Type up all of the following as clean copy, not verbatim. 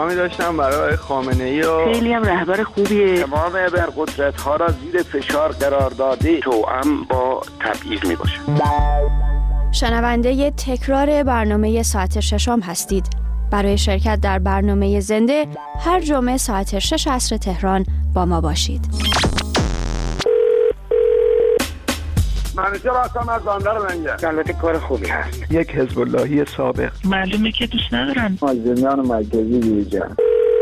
پیغامی داشتم برای خامنه‌ای و خیلی هم رهبر خوبیه. تمام ابرقدرت‌ها را زیر فشار قرار داده توأم با تبعیض میباشه. شنونده تکرار برنامه ساعت ششم هستید. برای شرکت در برنامه زنده هر جمعه ساعت 6 عصر تهران با ما باشید. منیجر هستم از بندر لنگر. البته کار خوبی هست. یک حزب اللهی سابق. معلومه که دوست ندارن. مازندران مرکزی دیجا.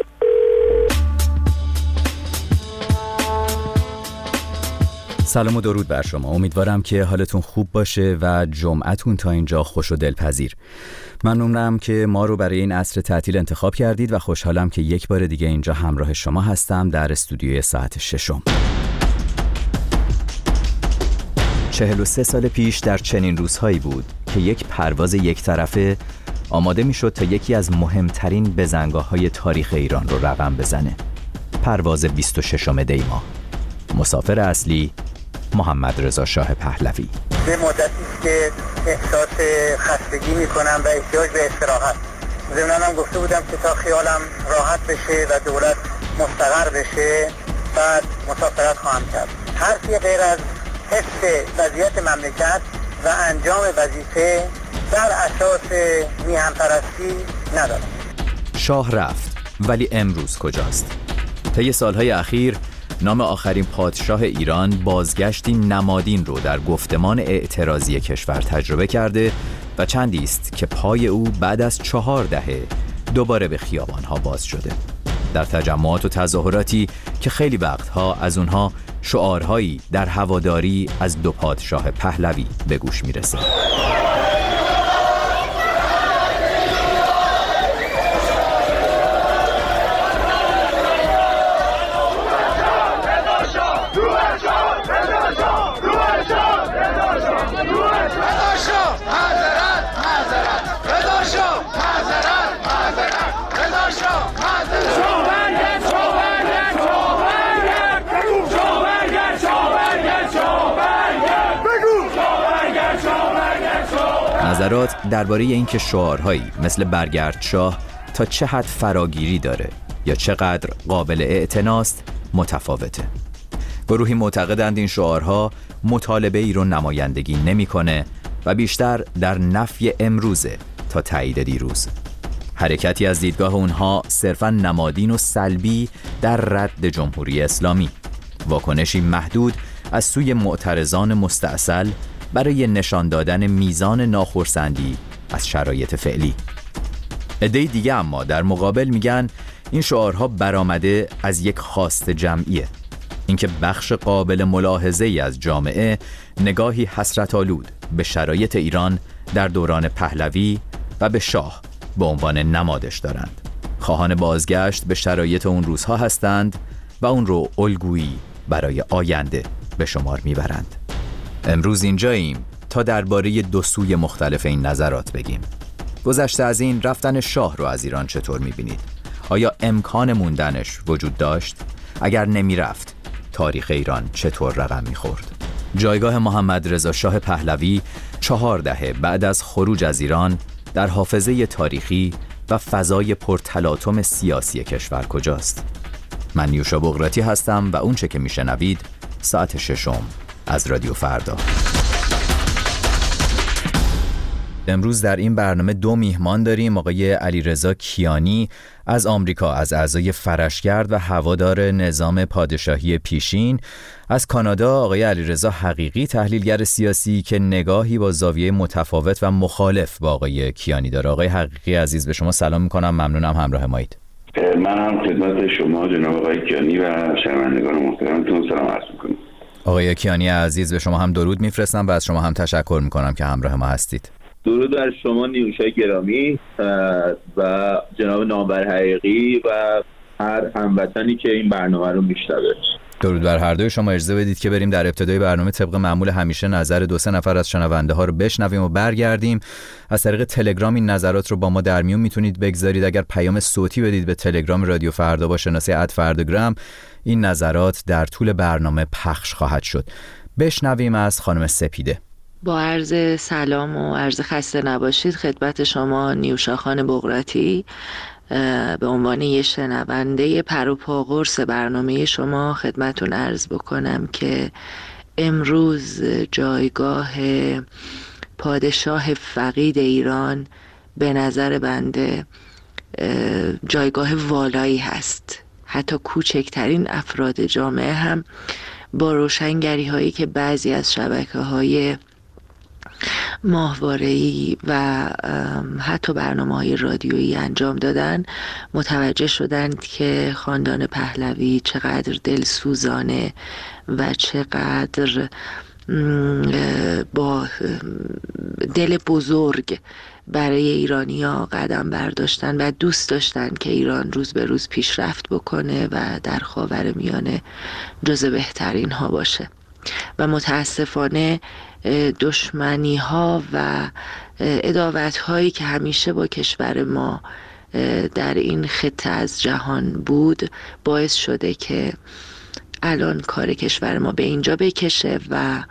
سلام و درود بر شما. امیدوارم که حالتون خوب باشه و جمعتون تا اینجا خوش و دلپذیر. ممنونم که ما رو برای این عصر تعطیل انتخاب کردید و خوشحالم که یک بار دیگه اینجا همراه شما هستم در استودیوی ساعت ششم. 43 سال پیش در چنین روزهایی بود که یک پرواز یک طرفه آماده می شد تا یکی از مهمترین بزنگاه‌های تاریخ ایران رو رقم بزنه. پرواز 26 دی ماه. مسافر اصلی محمد رضا شاه پهلوی. به مدتی است که احساس خستگی میکنم و احتیاج به استراحت. ضمناً هم گفته بودم که تا خیالم راحت بشه و دولت مستقر بشه بعد مسافرت خواهم کرد. حرفی غیر از حفظ وضعیت مملکت و انجام وظیفه در اساس میهن پرستی ندارم. شاه رفت ولی امروز کجاست؟ طی سالهای اخیر نام آخرین پادشاه ایران بازگشتی نمادین رو در گفتمان اعتراضی کشور تجربه کرده و چندی است که پای او بعد از 4 دهه دوباره به خیابانها باز شده. در تجمعات و تظاهراتی که خیلی وقتها از اونها شعارهایی در هواداری از 2 پادشاه پهلوی به گوش میرسه. نظرات درباره اینکه شعارهایی مثل برگرد شاه تا چه حد فراگیری داره یا چقدر قابل اعتناست متفاوته. گروهی معتقدند این شعارها مطالبه ای رو نمایندگی نمی‌کنه و بیشتر در نفی امروزه تا تایید دیروز. حرکتی از دیدگاه اونها صرفاً نمادین و سلبی در رد جمهوری اسلامی، واکنشی محدود از سوی معترضان مستعسل برای نشان دادن میزان ناخرسندی از شرایط فعلی. عده دیگه اما در مقابل میگن این شعارها برآمده از یک خواست جمعیه، اینکه بخش قابل ملاحظه‌ای از جامعه نگاهی حسرت‌آلود به شرایط ایران در دوران پهلوی و به شاه به عنوان نمادش دارند. خواهان بازگشت به شرایط اون روزها هستند و اون رو الگویی برای آینده به شمار میبرند. امروز اینجاییم تا درباره 2 سوی مختلف این نظرات بگیم. گذشته از این رفتن شاه رو از ایران چطور میبینید؟ آیا امکان موندنش وجود داشت؟ اگر نمیرفت تاریخ ایران چطور رقم میخورد؟ جایگاه محمد رضا شاه پهلوی 4 دهه بعد از خروج از ایران در حافظه تاریخی و فضای پرتلاطم سیاسی کشور کجاست؟ من نیوشا بغراتی هستم و اون چه که میشنوید ساعت ششم از رادیو فردا. امروز در این برنامه 2 میهمان داریم. آقای علیرضا کیانی از آمریکا، از اعضای فرشگرد و هوادار نظام پادشاهی پیشین. از کانادا آقای علیرضا حقیقی، تحلیلگر سیاسی که نگاهی با زاویه متفاوت و مخالف با آقای کیانی داره. آقای حقیقی عزیز به شما سلام میکنم، ممنونم همراه مایید. من هم خدمت شما جناب آقای کیانی و شنوندگان محترمتون سلام عرض میکنم. آقای کیانی عزیز به شما هم درود میفرستم و از شما هم تشکر میکنم که همراه ما هستید. درود بر شما نیوشای گرامی و جناب نامور حقیقی و هر هموطنی که این برنامه رو میشنوه. درود بر هر دوی شما. اجازه بدید که بریم در ابتدای برنامه طبق معمول همیشه نظر 2-3 نفر از شنونده ها رو بشنویم و برگردیم. از طریق تلگرام این نظرات رو با ما در میون میتونید بگذارید. اگر پیام صوتی بدید به تلگرام رادیو فردا با شناسه @فرداگرام، این نظرات در طول برنامه پخش خواهد شد. بشنویم از خانم سپیده. با عرض سلام و عرض خسته نباشید خدمت شما نیوشا خان بغراتی. به عنوان یه شنونده پر و پا قرص برنامه شما خدمتون عرض بکنم که امروز جایگاه پادشاه فقید ایران به نظر بنده جایگاه والایی هست. حتی کوچکترین افراد جامعه هم با روشنگری هایی که بعضی از شبکه‌های ماهواره‌ای و حتی برنامه‌های رادیویی انجام دادن متوجه شدند که خاندان پهلوی چقدر دلسوزانه و چقدر با دل بزرگ برای ایرانی‌ها قدم برداشتن و دوست داشتن که ایران روز به روز پیشرفت بکنه و در خاورمیانه جزو بهترین ها باشه. و متاسفانه دشمنی ها و عداوت هایی که همیشه با کشور ما در این خطه از جهان بود باعث شده که الان کار کشور ما به اینجا بکشه و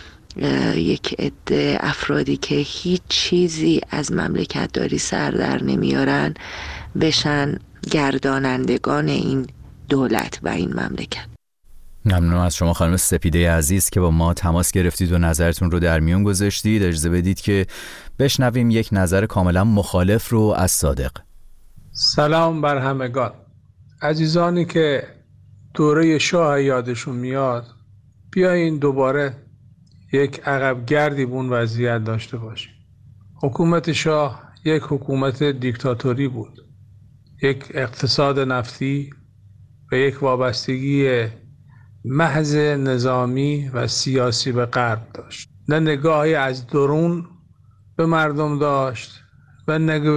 یک عده افرادی که هیچ چیزی از مملکت داری سر در نمیارن بشن گردانندگان این دولت و این مملکت. ممنونم از شما خانم سپیده عزیز که با ما تماس گرفتید و نظرتون رو در میون گذاشتید. اجازه بدید که بشنویم یک نظر کاملا مخالف رو از صادق. سلام بر همگان. عزیزانی که دوره شاه یادشون میاد، بیاین دوباره یک عقب گردی به اون وضعیت داشته باشیم. حکومت شاه یک حکومت دیکتاتوری بود، یک اقتصاد نفتی و یک وابستگی محض نظامی و سیاسی به غرب داشت. نه نگاهی از درون به مردم داشت و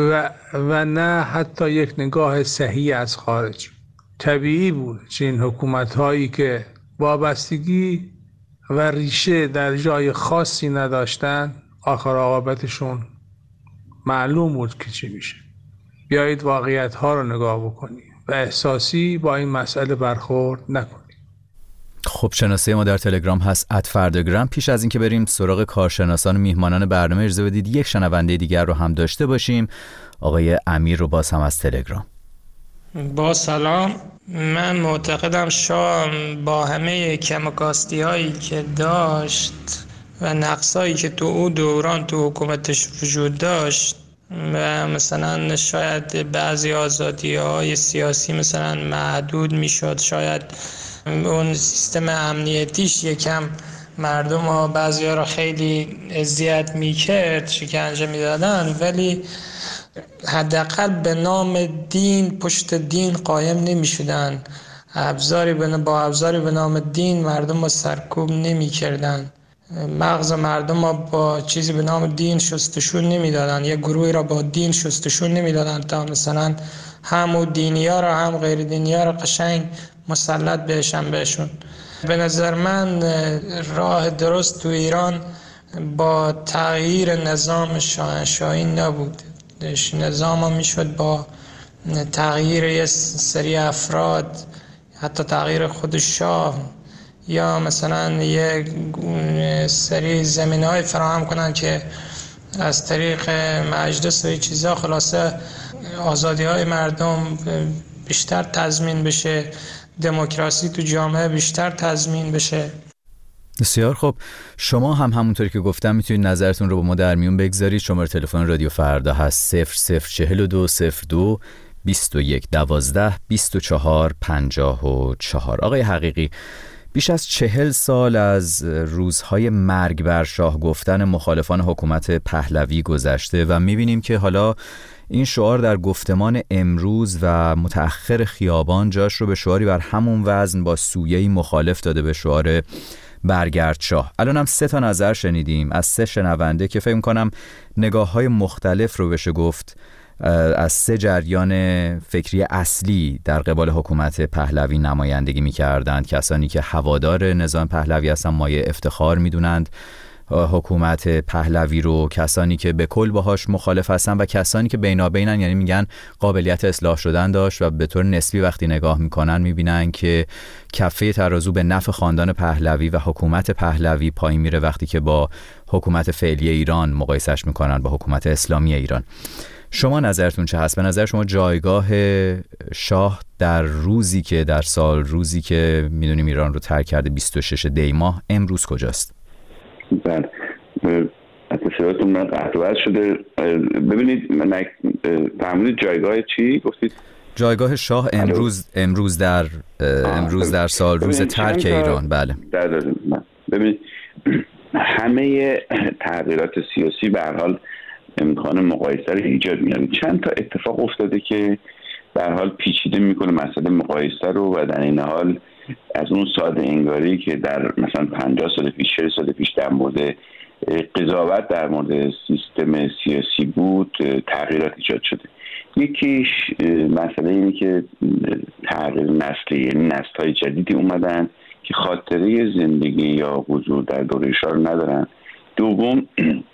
نه حتی یک نگاه صحیح از خارج. طبیعی بود چنین حکومت‌هایی که وابستگی و ریشه در جای خاصی نداشتن آخر عاقبتشون معلوم بود که چی میشه. بیایید واقعیت‌ها رو نگاه بکنیم و احساسی با این مسئله برخورد نکنیم. خب شناسه ما در تلگرام هست @فردگرام. پیش از اینکه بریم سراغ کارشناسان و میهمانان برنامه اجازه بدید یک شنونده دیگر رو هم داشته باشیم. آقای امیر رو باز هم از تلگرام. با سلام. من معتقدم شاه با همه کمکاستی هایی که داشت و نقصایی که تو او دوران تو حکومتش وجود داشت و مثلا شاید بعضی آزادی های سیاسی مثلا محدود میشد، شاید اون سیستم امنیتیش یکم مردم ها بعضی ها را خیلی اذیت میکرد، شکنجه میدادن، ولی حداقل به نام دین پشت دین قایم نمیشدن. با ابزاری به نام دین مردم ها سرکوب نمیکردن. مغز مردم ها با چیزی به نام دین شستشو نمیدادن. یک گروهی را با دین شستشو نمیدادن تا مثلا هم دینی ها را هم غیر دینی ها را قشنگ مسلط بهشون. به نظر من راه درست تو ایران با تغییر نظام شاهنشاهی نبود. نظام ها میشد با تغییر یه سری افراد، حتی تغییر خود شاه، یا مثلا یه سری زمینه های فراهم کنن که از طریق مجلس و این چیزا خلاصه آزادی های مردم بیشتر تضمین بشه، دموکراسی تو جامعه بیشتر تضمین بشه. بسیار خب، شما هم همونطوری که گفتم میتونید نظرتون رو با ما در میون بگذارید. شماره تلفن رادیو فردا هست 0042 02 21 12 24 54. آقای حقیقی، بیش از 40 سال از روزهای مرگ بر شاه گفتن مخالفان حکومت پهلوی گذشته و میبینیم که حالا این شعار در گفتمان امروز و متأخر خیابان جاش رو به شعاری بر همون وزن با سویه‌ای مخالف داده، به شعار برگرد شاه. الان هم 3 تا نظر شنیدیم از 3 شنونده که فکر کنم نگاه‌های مختلف رو بشه گفت از 3 جریان فکری اصلی در قبال حکومت پهلوی نمایندگی می‌کردند. کسانی که هوادار نظام پهلوی هستن، مایه افتخار می‌دونند حکومت پهلوی رو، کسانی که به کل باهاش مخالف هستن و کسانی که بینابینن، یعنی میگن قابلیت اصلاح شدن داشت و به طور نسبی وقتی نگاه میکنن میبینن که کفه ترازو به نفع خاندان پهلوی و حکومت پهلوی پایین میره وقتی که با حکومت فعلی ایران مقایسش میکنن، با حکومت اسلامی ایران. شما نظرتون چه هست؟ به نظر شما جایگاه شاه در روزی که در سال روزی که میدونیم ایران رو ترک کرده 26 دی ماه امروز کجاست؟ بله اتصالاتون من قطع شده. ببینید من فهمیدید جایگاه چی گفتید؟ جایگاه شاه امروز در سال روز ترک ایران. بله ببینید همه تغییرات سیاسی به هر حال امکان مقایسه رو ایجاد میاره. چند تا اتفاق افتاده که به هر حال پیچیده میکنه مسئله مقایسه رو و در این حال از اون ساده انگاری که در مثلا 50 سال پیش 40 سال پیش در مورد قضاوت در مورد سیستم سیاسی بود تغییرات ایجاد شده. یکیش مسئله اینه که تغییر نسلی، یعنی نسل‌های جدیدی اومدن که خاطره زندگی یا حضور در دوره شاه رو ندارن. دوم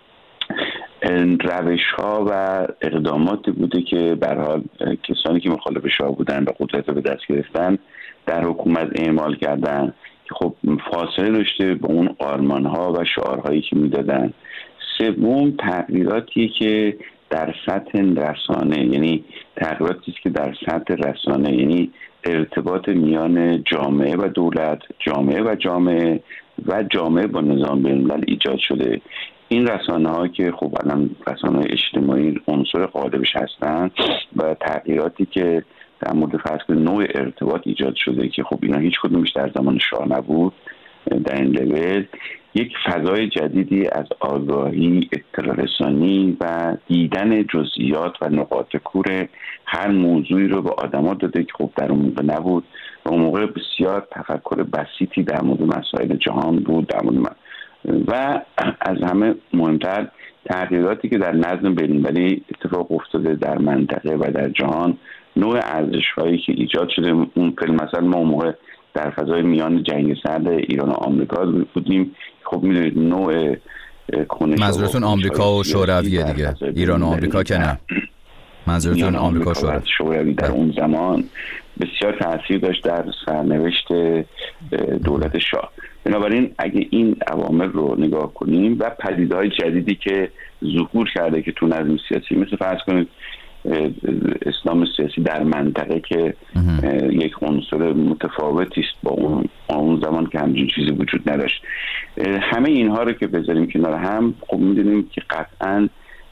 روش‌ها و اقداماتی بوده که به هر حال کسانی که مخالف شاه بودن و قدرت رو به دست گرفتن در حکومت اعمال کردن که خب فاصله داشته با اون آرمان‌ها و شعارهایی که میدادن. سوم تغییراتی که در سطح رسانه، یعنی تغییراتی که در سطح رسانه، یعنی ارتباط میان جامعه و دولت، جامعه و جامعه و جامعه با نظام بین‌الملل ایجاد شده. این رسانه‌ها که خب الان رسانه‌های اجتماعی عنصر غالبش هستن و تغییراتی که در مورد فرض کنید نوع ارتباط ایجاد شده که خب اینا هیچ کدومش در زمان شاه نبود در این لول، یک فضای جدیدی از آگاهی، اطلاع رسانی و دیدن جزئیات و نقاط کور هر موضوعی رو به آدما داده که خب در اون موقع نبود و اون موقع بسیار تفکر بسیطی در مورد مسائل جهان بود در مورد و از همه مهمتر تغییراتی که در نظم بین‌المللی اتفاق افتاده در منطقه و در جهان، نوع ارزش‌هایی که ایجاد شده. اون مثلا ما اون موقع در فضای میان جنگ سرد ایران و آمریکا بودیم. خب میدونید نوع کنش منظورتون آمریکا و شوروی دیگه، ایران و آمریکا که نه، منظورتون آمریکا و شوروی در اون زمان بسیار تاثیر داشت در سرنوشت دولت شاه. بنابراین اگه این عوامل رو نگاه کنیم و پدیده‌های جدیدی که ظهور کرده که تو نظم سیاسی مثل فرض کنید اسلام سیاسی در منطقه که یک عنصر متفاوتی است با اون زمان که همچین چیزی وجود نداشت، همه اینها رو که بذاریم کنار هم خب می‌دونیم که قطعاً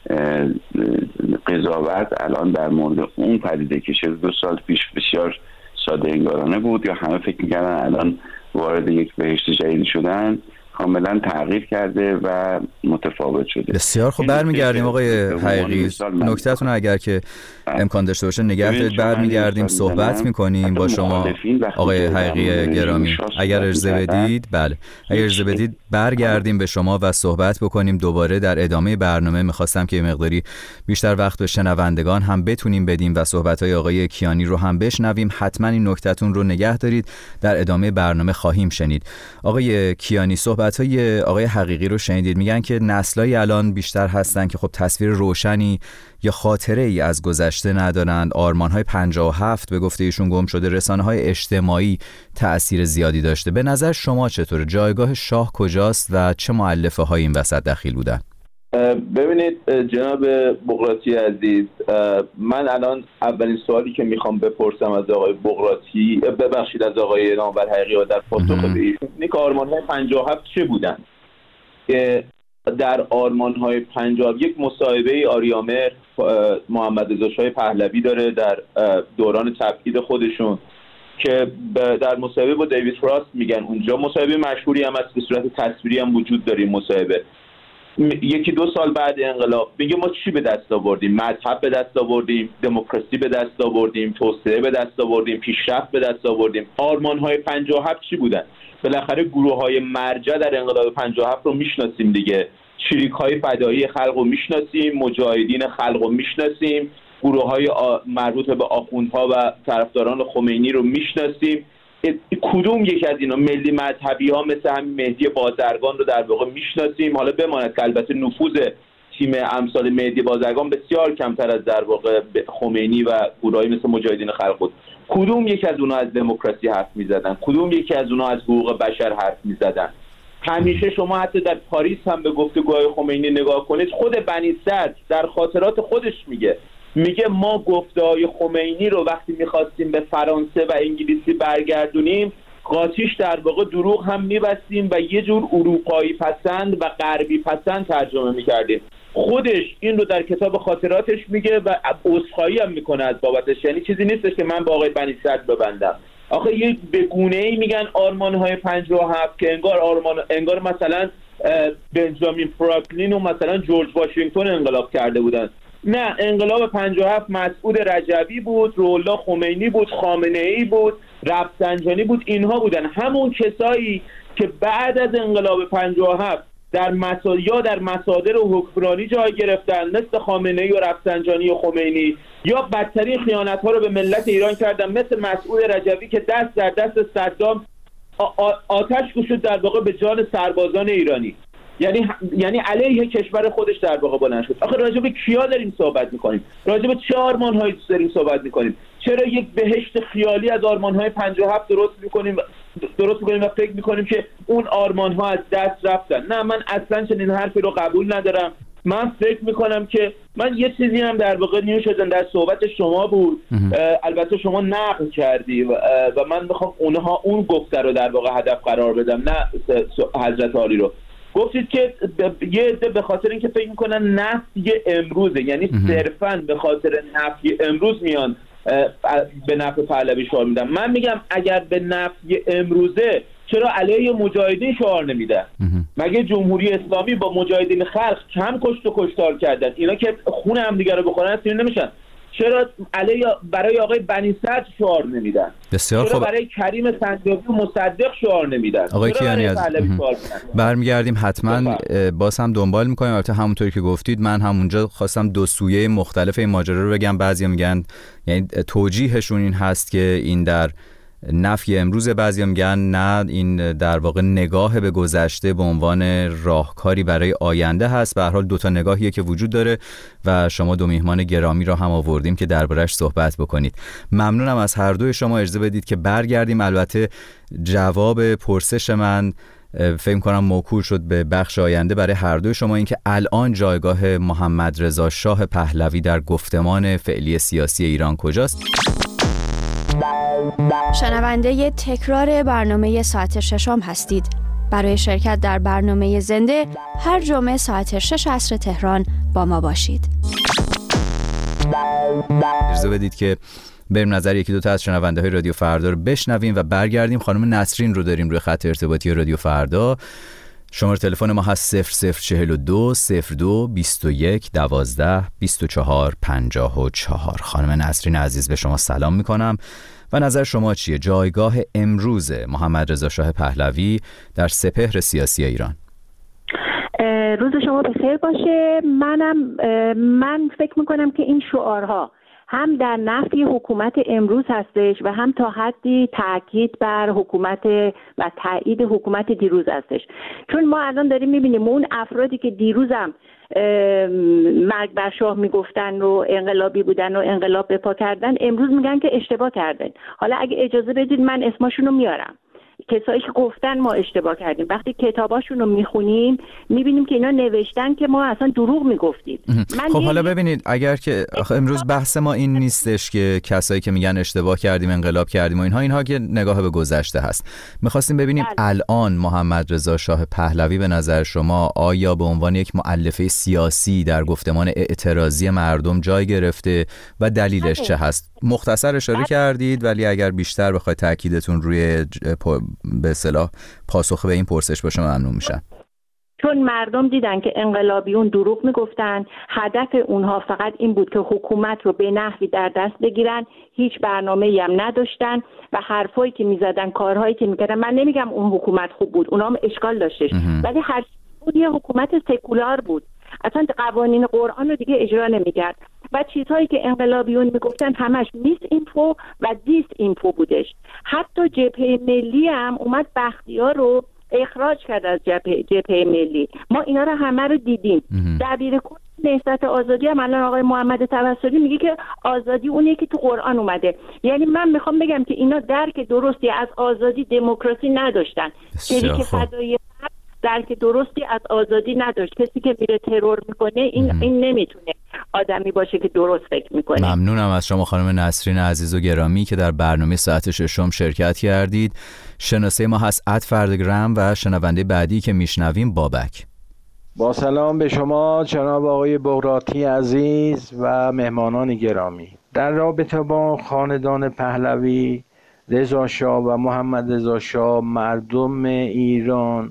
قضاوت الان در مورد اون پدیده که 42 سال پیش بسیار ساده انگارانه بود یا همه فکر می‌کردن الان وارد یک بهشت جدید شدن، کاملا تغییر کرده و متفاوت شده. بسیار خوب، برمیگردیم آقای حقیقی. نکته‌تون اگر که امکان داشته باشه نگه دارید، برمیگردیم صحبت میکنیم با شما آقای حقیقی گرامی. اگر اجازه بدید، بله اگر اجازه بدید برگردیم به شما و صحبت بکنیم دوباره در ادامه برنامه. میخواستم که مقداری بیشتر وقت به شنوندگان هم بتونیم بدیم و صحبت‌های آقای کیانی رو هم بشنویم. حتما این نکته‌تون رو نگه دارید، در ادامه برنامه خواهیم شنید. آقای کیانی، صحبت‌های آقای حقیقی رو شنیدید، میگن که نسل‌های الان بیشتر هستن که خب تصویر روشنی یا خاطره ای از گذشته ندارند. آرمان‌های 57 به گفته ایشون گم شده. رسانه‌های اجتماعی تأثیر زیادی داشته. به نظر شما چطوره؟ جایگاه شاه کجاست و چه مؤلفه‌هایی این وسط دخیل بودن؟ ببینید جناب بغراتی عزیز، من الان اولین سوالی که میخوام بپرسم از آقای بغراتی، ببخشید از آقای نامور حقیقی و در پاسخ به ایشون، اینه که آرمان‌های 57 چه بودن؟ که در آرمان‌های 50 یک مصاحبه آریامهر محمد رضا شاه پهلوی داره در دوران تبعید خودشون که در مصاحبه با دیوید فراست میگن، اونجا مصاحبه مشهوری هم از به صورت تصویری هم وجود داریم. مصاحبه یکی دو سال بعد انقلاب میگه ما چی به دست آوردیم؟ مذهب به دست آوردیم، دموکراسی به دست آوردیم، توسعه به دست آوردیم، پیشرفت به دست آوردیم. آرمان‌های 57 چی بودن؟ بالاخره گروه‌های مرجع در انقلاب 57 رو میشناسیم دیگه. چریک‌های فدایی خلق رو میشناسیم، مجاهدین خلق رو میشناسیم، گروه‌های مربوط به آخوندها و طرفداران خمینی رو میشناسیم. کدوم یک از اینا ملی مذهبی ها مثل همین مهدی بازرگان رو در واقع میشناسیم؟ حالا بماند که البته نفوذ تیم امثال مهدی بازرگان بسیار کمتر از در واقع خمینی و گروهایی مثل مجاهدین خلق بود. کدوم یک از اونها از دموکراسی حرف میزدن؟ کدوم یکی از اونها از حقوق بشر حرف میزدن؟ همیشه شما حتی در پاریس هم به گفتگوهای خمینی نگاه کنید، خود بنی صدر در خاطرات خودش میگه میگه ما گفته‌های خمینی رو وقتی میخواستیم به فرانسه و انگلیسی برگردونیم قاطیش در واقع دروغ هم میبستیم و یه جور اروپایی پسند و غربی پسند ترجمه میکردیم. خودش این رو در کتاب خاطراتش میگه و عذرخواهی هم میکنه از بابتش، یعنی چیزی نیستش که من با آقای بنی صدر ببندم. آخه یک به گونه‌ای میگن آرمان‌های 57 که انگار مثلا بنجامین فرانکلین و مثلا جورج واشنگتن انقلاب کرده بودن. نه، انقلاب 57 مسعود رجبی بود، روح‌الله خمینی بود، خامنه‌ای بود، رفسنجانی بود، اینها بودن همون کسایی که بعد از انقلاب 57 در مصادر حکمرانی جای گرفتن، مثل خامنه‌ای و رفسنجانی و خمینی، یا بدترین خیانت‌ها رو به ملت ایران کردن مثل مسعود رجبی که دست در دست صدام آتش گشود در واقع به جان سربازان ایرانی، یعنی علیه کشور خودش در واقع بلند شد. آخه راجع به کیا داریم صحبت می‌کنیم؟ راجع به چه آرمان‌هایی داریم صحبت می‌کنیم؟ چرا یک بهشت خیالی از آرمان‌های 57 درست می‌کنیم و فکر می‌کنیم که اون آرمان‌ها از دست رفتن؟ نه، من اصلاً چنین حرفی رو قبول ندارم. من فکر می‌کنم که من یه چیزی هم در واقع نیو شدن در صحبت شما بود، البته شما نقل کردی و من می‌خوام اون گفته رو در واقع هدف قرار بدم، نه حضرت عالی رو. گفتید که یه عده به خاطر اینکه فکر میکنن نفی امروزه، یعنی صرفاً به خاطر نفی امروز میان به نفع پهلوی شعار میدن. من میگم اگر به نفی امروزه چرا علیه مجاهدین شعار نمیدن؟ مگه جمهوری اسلامی با مجاهدین خلق کم کشت و کشتار کردن؟ اینا که خون هم دیگه رو بخورن اصلا نمیشن. چرا برای آقای بنی صدر شعار نمیدن؟ بسیار چرا خوب. برای کریم سنجابی و مصدق شعار نمیدن؟ آقای کیانی برمیگردیم حتما باز هم دنبال میکنیم. البته همونطوری که گفتید من همونجا خواستم دو سویه مختلف این ماجرا رو بگم. بعضیا میگن یعنی توجیهشون این هست که این در نفی امروز، بعضیا میگن نه این در واقع نگاه به گذشته به عنوان راهکاری برای آینده هست. به هر حال دو تا نگاهیه که وجود داره و شما دو میهمان گرامی را هم آوردیم که دربارش صحبت بکنید. ممنونم از هر دوی شما. اجازه بدید که برگردیم. البته جواب پرسش من فکر کنم موکول شد به بخش آینده برای هر دوی شما، اینکه الان جایگاه محمد رضا شاه پهلوی در گفتمان فعلی سیاسی ایران کجاست. شنونده تکرار برنامه ساعت ششم هستید. برای شرکت در برنامه زنده هر جمعه ساعت 6 عصر تهران با ما باشید. اجازه بدید که بریم نظر یکی دو تا از شنونده های رادیو فردا رو بشنویم و برگردیم. خانم نسرین رو داریم روی خط ارتباطی رادیو فردا. شماره تلفن ما هست 0042 02 21 12 24 54. خانم نسرین عزیز به شما سلام میکنم و نظر شما چیه؟ جایگاه امروز محمد رضا شاه پهلوی در سپهر سیاسی ایران. روز شما بخیر باشه. من فکر میکنم که این شعارها هم در نفی حکومت امروز هستش و هم تا حدی تاکید بر حکومت و تایید حکومت دیروز هستش. چون ما الان داریم میبینیم اون افرادی که دیروزم مرگ بر شاه میگفتن و انقلابی بودن و انقلاب به پا کردن، امروز میگن که اشتباه کردن. حالا اگه اجازه بدید من اسمشون رو میارم، کسایی که گفتن ما اشتباه کردیم. وقتی کتاباشون رو میخونیم میبینیم که اینا نوشتن که ما اصلا دروغ میگفتیم. خب حالا ببینید، اگر که امروز بحث ما این نیستش که کسایی که میگن اشتباه کردیم انقلاب کردیم و اینها که نگاه به گذشته هست. میخواستیم ببینیم الان محمد رضا شاه پهلوی به نظر شما آیا به عنوان یک مؤلفه سیاسی در گفتمان اعتراضی مردم جای گرفته و دلیلش چه هست؟ مختصر اشاره کردید، ولی اگر بیشتر بخواید تاکیدتون روی به اصطلاح پاسخ به این پرسش باشه ممنون میشم. چون مردم دیدن که انقلابیون دروغ میگفتن، هدف اونها فقط این بود که حکومت رو به نحوی در دست بگیرن، هیچ برنامه‌ای هم نداشتن و حرفایی که میزدن، کارهایی که میکردن، من نمیگم اون حکومت خوب بود، اونها هم اشکال داشتش، ولی هر یه حکومت سکولار بود، اصلا قوانین قرآن رو دیگه اجرا نمیکرد و چیزهایی که انقلابیون میگفتن همش میس اینفو و دیس اینفو بودش. حتی جبهه ملی هم اومد بختیار رو اخراج کرد از جبهه ملی. ما اینا رو همه رو دیدیم. دبیرکل نهضت آزادی هم الان آقای محمد توسلی میگه که آزادی اونیه که تو قرآن اومده. یعنی من میخوام بگم که اینا درک درستی از آزادی دموکراسی نداشتن. شریک فدایی درک درستی از آزادی نداشت. کسی که میره ترور میکنه این نمیتونه. آدمی باشه که درست فکر میکنه. ممنونم از شما خانم نسرین عزیز و گرامی که در برنامه ساعت ششم شرکت کردید. شناسه ما هست @فردگرام و شنونده بعدی که میشنویم بابک. با سلام به شما جناب آقای بغراتی عزیز و مهمانان گرامی. در رابطه با خاندان پهلوی، رضا شاه و محمد رضا شاه، مردم ایران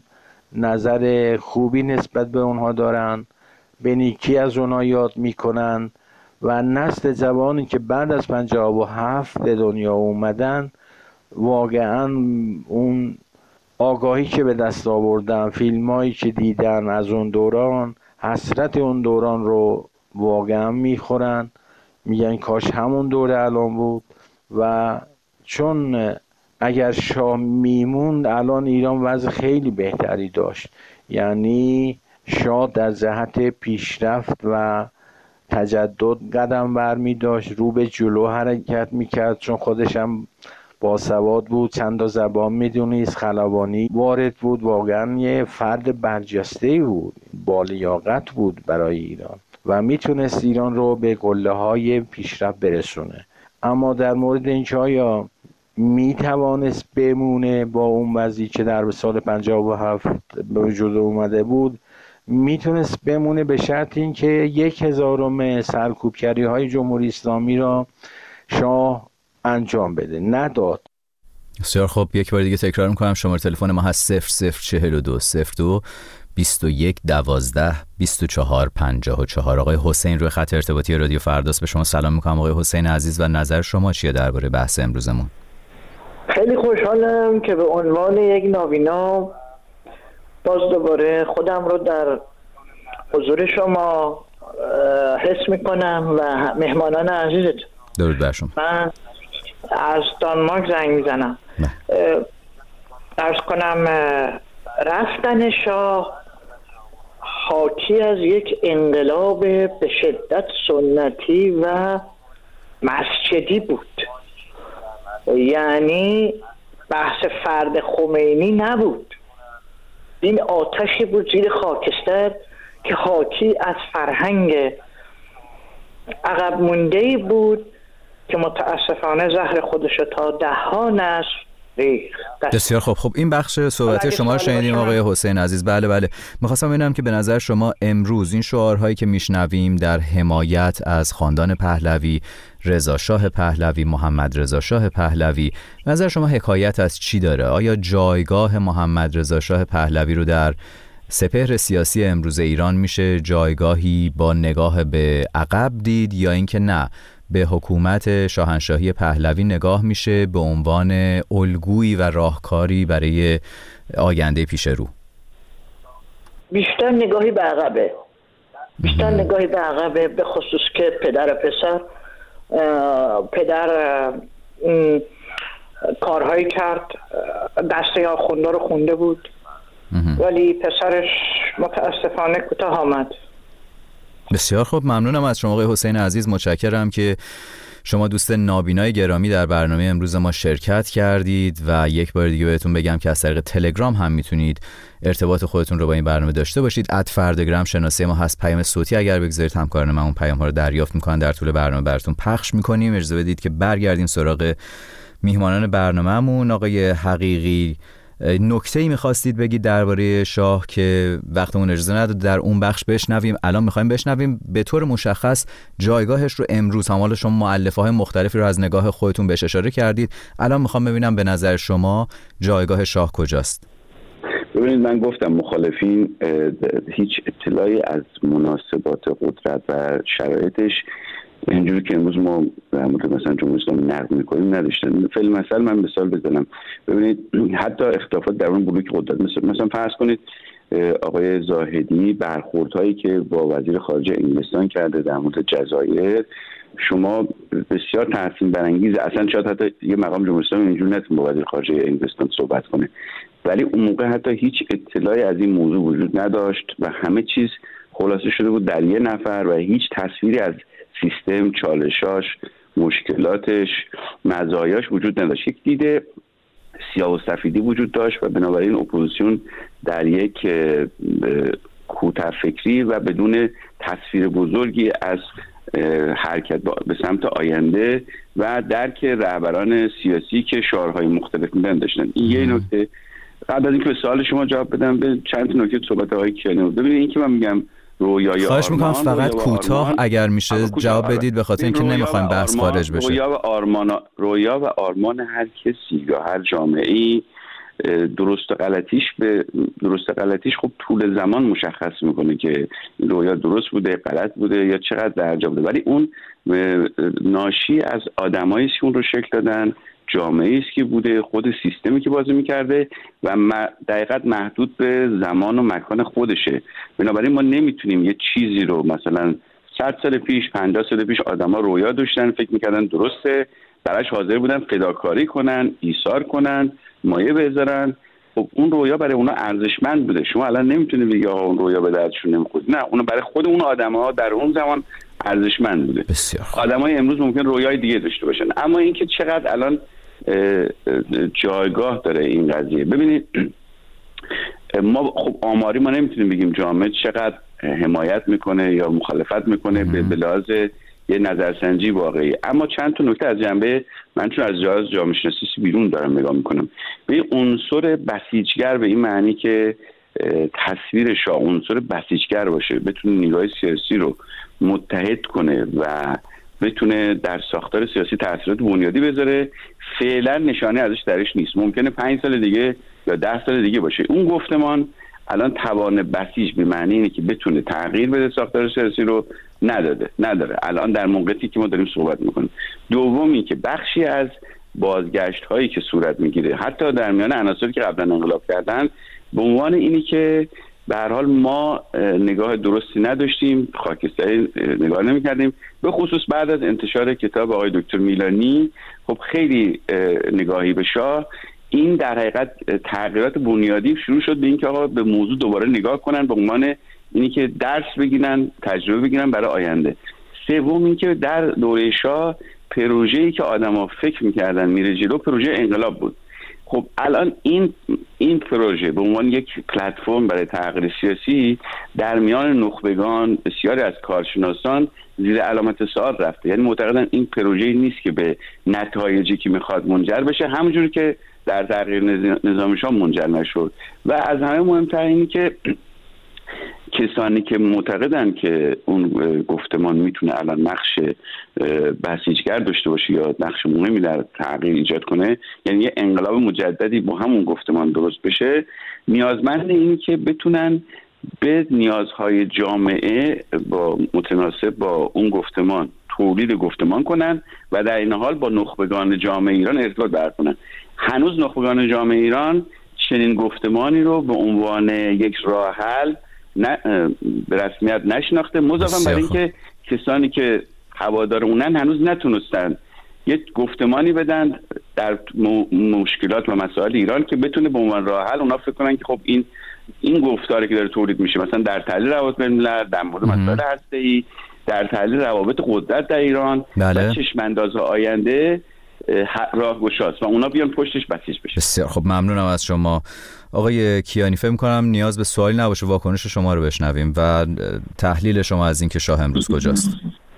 نظر خوبی نسبت به اونها دارن، به نیکی از اونها یاد میکنن و نسل جوانی که بعد از 57 به دنیا اومدن واقعا اون آگاهی که به دست آوردن، فیلمایی که دیدن از اون دوران، حسرت اون دوران رو واقعا میخورن، میگن کاش همون دوره الان بود. و چون اگر شاه میموند الان ایران وضع خیلی بهتری داشت. یعنی شاه در جهت پیشرفت و تجدد قدم برمی داشت، رو به جلو حرکت میکرد، چون خودش هم باسواد بود، چند تا زبان میدونست، خلبانی وارد بود، واقعا یه فرد برجسته بود، با لیاقت بود برای ایران و میتونست ایران رو به قله های پیشرفت برسونه. اما در مورد اینکه آیا میتوانست بمونه با اون وضعی که در سال 57 به وجود اومده بود، میتونست بمونه به شرط اینکه 1000 سرکوبگری های جمهوری اسلامی را شاه انجام بده. نداد. بسیار خب، یک بار دیگه تکرار میکنم شماره تلفن ما هست 0042 02 21 12 24 54. آقای حسین روی خط ارتباطی رادیو فرداست. به شما سلام میکنم آقای حسین عزیز و نظر شما چیه درباره بحث امروزمون؟ خیلی خوشحالم که به عنوان یک نابینا باز دوباره خودم رو در حضور شما حس میکنم و مهمانان عزیزت. درود بر شما. من از دانمارک زنگ میزنم. عرض کنم رفتن شاه حاکی از یک انقلاب به شدت سنتی و مسجدی بود. یعنی بحث فرد خمینی نبود، این آتشی بود زیر خاکستر که حاکی از فرهنگ عقب مونده‌ای بود که متاسفانه زهر خودشو تا 10 نسل ریخت. بسیار خب این بخش صحبت شما رو شنیدیم آقای حسین عزیز. بله میخواستم ببینم که به نظر شما امروز این شعارهایی که میشنویم در حمایت از خاندان پهلوی، رضا شاه پهلوی، محمد رضا شاه پهلوی، به نظر شما حکایت از چی داره؟ آیا جایگاه محمد رضا شاه پهلوی رو در سپهر سیاسی امروز ایران میشه جایگاهی با نگاه به عقب دید، یا اینکه نه، به حکومت شاهنشاهی پهلوی نگاه میشه به عنوان الگویی و راهکاری برای آینده پیش رو؟ بیشتر نگاهی به عقبه، به خصوص که پدر پسر، پدر کارهایی کرد، دسته آخونده رو خونده بود ولی پسرش متاسفانه کوتاه آمد. بسیار خوب، ممنونم از شما آقای حسین عزیز. متشکرم که شما دوست نابینای گرامی در برنامه امروز ما شرکت کردید و یک بار دیگه بهتون بگم که از طریق تلگرام هم میتونید ارتباط خودتون رو با این برنامه داشته باشید. @فردگرام شناسه ما هست. پیام صوتی اگر بگذارید همکاران من اون پیام ها رو دریافت میکنن، در طول برنامه براتون پخش میکنیم. اجازه بدید که برگردیم سراغ میهمانان برنامه‌مون. آقای حقیقی، نکته‌ای می‌خواستید بگید درباره شاه که وقتمون اجازه نداد در اون بخش بشنویم، الان می‌خوایم بشنویم به طور مشخص جایگاهش رو امروز. حالا شما مؤلفه‌های مختلفی رو از نگاه خودتون بهش اشاره کردید، الان می‌خوام ببینم به نظر شما جایگاه شاه کجاست؟ ببینید، من گفتم مخالفین هیچ اطلاعی از مناسبات قدرت و شرایطش اینجوری که امروز ما در مورد مثلا جمهوری اسلامی نقد می‌کنیم نداشتن. فعل مثلا من مثال بزنم، ببینید حتی اختلافات در اون بلوک قدرت، مثلا فرض کنید آقای زاهدی برخوردهایی که با وزیر خارجه انگلستان کرده در مورد جزایر، شما بسیار تحسین برانگیزه. اصلا شاید حتی یه مقام جمهوری اسلامی اینجوری نتونه با وزیر خارجه انگلستان صحبت کنه، ولی اون موقع حتی هیچ اطلاعی از این موضوع وجود نداشت و همه چیز خلاصه شده بود در یه نفر و هیچ تصویری از سیستم، چالشاش، مشکلاتش، مزایاش وجود نداشت. یک دید سیاه و سفیدی وجود داشت و بنابراین اپوزیسیون در یک کوتاه‌فکری و بدون تصویر بزرگی از حرکت به سمت آینده و درک رهبران سیاسی که شعارهای مختلف میدن داشتن. این یه نکته. قبل از اینکه به سوال شما جواب بدم به چند تا نکته صحبت آقای کیانی. ببینید این که من میگم رویای خواهش میکنم فقط کوتاه اگر میشه جواب بدید، به خاطر اینکه نمیخوایم بحث خارج بشه. رویا و آرمان هر کسی یا هر جامعه‌ای درست و غلطیش خب طول زمان مشخص میکنه که رویا درست بوده، غلط بوده یا چقدر درجا بوده، ولی اون ناشی از آدمایی است که اون رو شکل دادن، جامعه‌ای است که بوده، خود سیستمی که بازی میکرده و دقیقاً محدود به زمان و مکان خودشه. بنابراین ما نمیتونیم یه چیزی رو مثلا 100 سال پیش 50 سال پیش آدما رویا داشتن، فکر میکردن درسته، براش حاضر بودن فداکاری کنن، ایثار کنن، مایه بذارن. خب اون رویا برای اونا ارزشمند بوده. شما الان نمیتونید بگی آقا اون رویا به دردشون نمیخوره. نه، اون برای خود اون آدم‌ها در اون زمان ارزشمند بوده. بسیار. آدمای امروز ممکن رویای دیگه داشته باشن، اما اینکه چقدر الان جایگاه داره این قضیه. ببینید ما خب آماری ما نمیتونیم بگیم جامعه چقدر حمایت میکنه یا مخالفت میکنه به لحاظ یه نظرسنجی واقعی، اما چند تا نکته از جنبه من چون از جامعه شناسی بیرون دارم نگاه میکنم. به عنصر بسیجگر به این معنی که تصویر شاه عنصر بسیجگر باشه، بتونه نیروهای سیاسی رو متحد کنه و بتونه در ساختار سیاسی تاثیرات بنیادی بذاره، فعلا نشانه ازش درش نیست. ممکنه 5 سال دیگه یا 10 سال دیگه باشه. اون گفتمان الان توان بسیج به معنی اینه که بتونه تغییر بده ساختار سیاسی رو نداره الان در موقعی که ما داریم صحبت میکنیم. دومی که بخشی از بازگشت هایی که صورت میگیره حتی در میان عناصری که قبلا انقلاب کردن به عنوان اینی که به هر حال ما نگاه درستی نداشتیم، خاکستری نگاه نمی‌کردیم، به خصوص بعد از انتشار کتاب آقای دکتر میلانی. خب خیلی نگاهی به شاه، این در حقیقت تغییرات بنیادی شروع شد به این که آقا به موضوع دوباره نگاه کنن به عنوان اینی که درس بگیرن، تجربه بگیرن برای آینده. سوم این که در دوره شاه پروژه‌ای که آدم‌ها فکر می‌کردن میره جلو پروژه انقلاب بود. خب الان این پروژه به عنوان یک پلتفرم برای تغییر سیاسی در میان نخبگان بسیاری از کارشناسان زیر علامت سوال رفته. یعنی معتقدن این پروژه‌ای نیست که به نتایجی که میخواد منجر بشه، همونجوری که در تغییر نظام شاه منجر نشد. و از همه مهمتر اینه که کسانی که معتقدن که اون گفتمان میتونه الان نقش بسیجگر داشته باشه یا نقش مهمی در تغییر ایجاد کنه، یعنی یه انقلاب مجددی با همون گفتمان درست بشه، نیازمند اینه که بتونن به نیازهای جامعه با متناسب با اون گفتمان تولید گفتمان کنن و در این حال با نخبگان جامعه ایران ارتباط برقرار. هنوز نخبگان جامعه ایران چنین گفتمانی رو به عنوان یک راه حل به رسمیت نشناخته، مضافاً بر اینکه کسانی که هوادار اونن هنوز نتونستن یک گفتمانی بدن در مشکلات و مسائل ایران که بتونه به عنوان راه حل اونا فکر کنن که خب این گفتاری که داره تولید میشه مثلا در تحلیل روابط بین الملل، در مورد مسائل هسته‌ای، در تحلیل روابط قدرت در ایران و چشم‌انداز آینده راهگشاست و اونا بیان پشتش بسیج بشه. بسیار خب، ممنونم از شما آقای کیانی. فکر می‌کنم نیاز به سوالی نباشه، واکنش شما رو بشنویم و تحلیل شما از این که شاه امروز کجاست.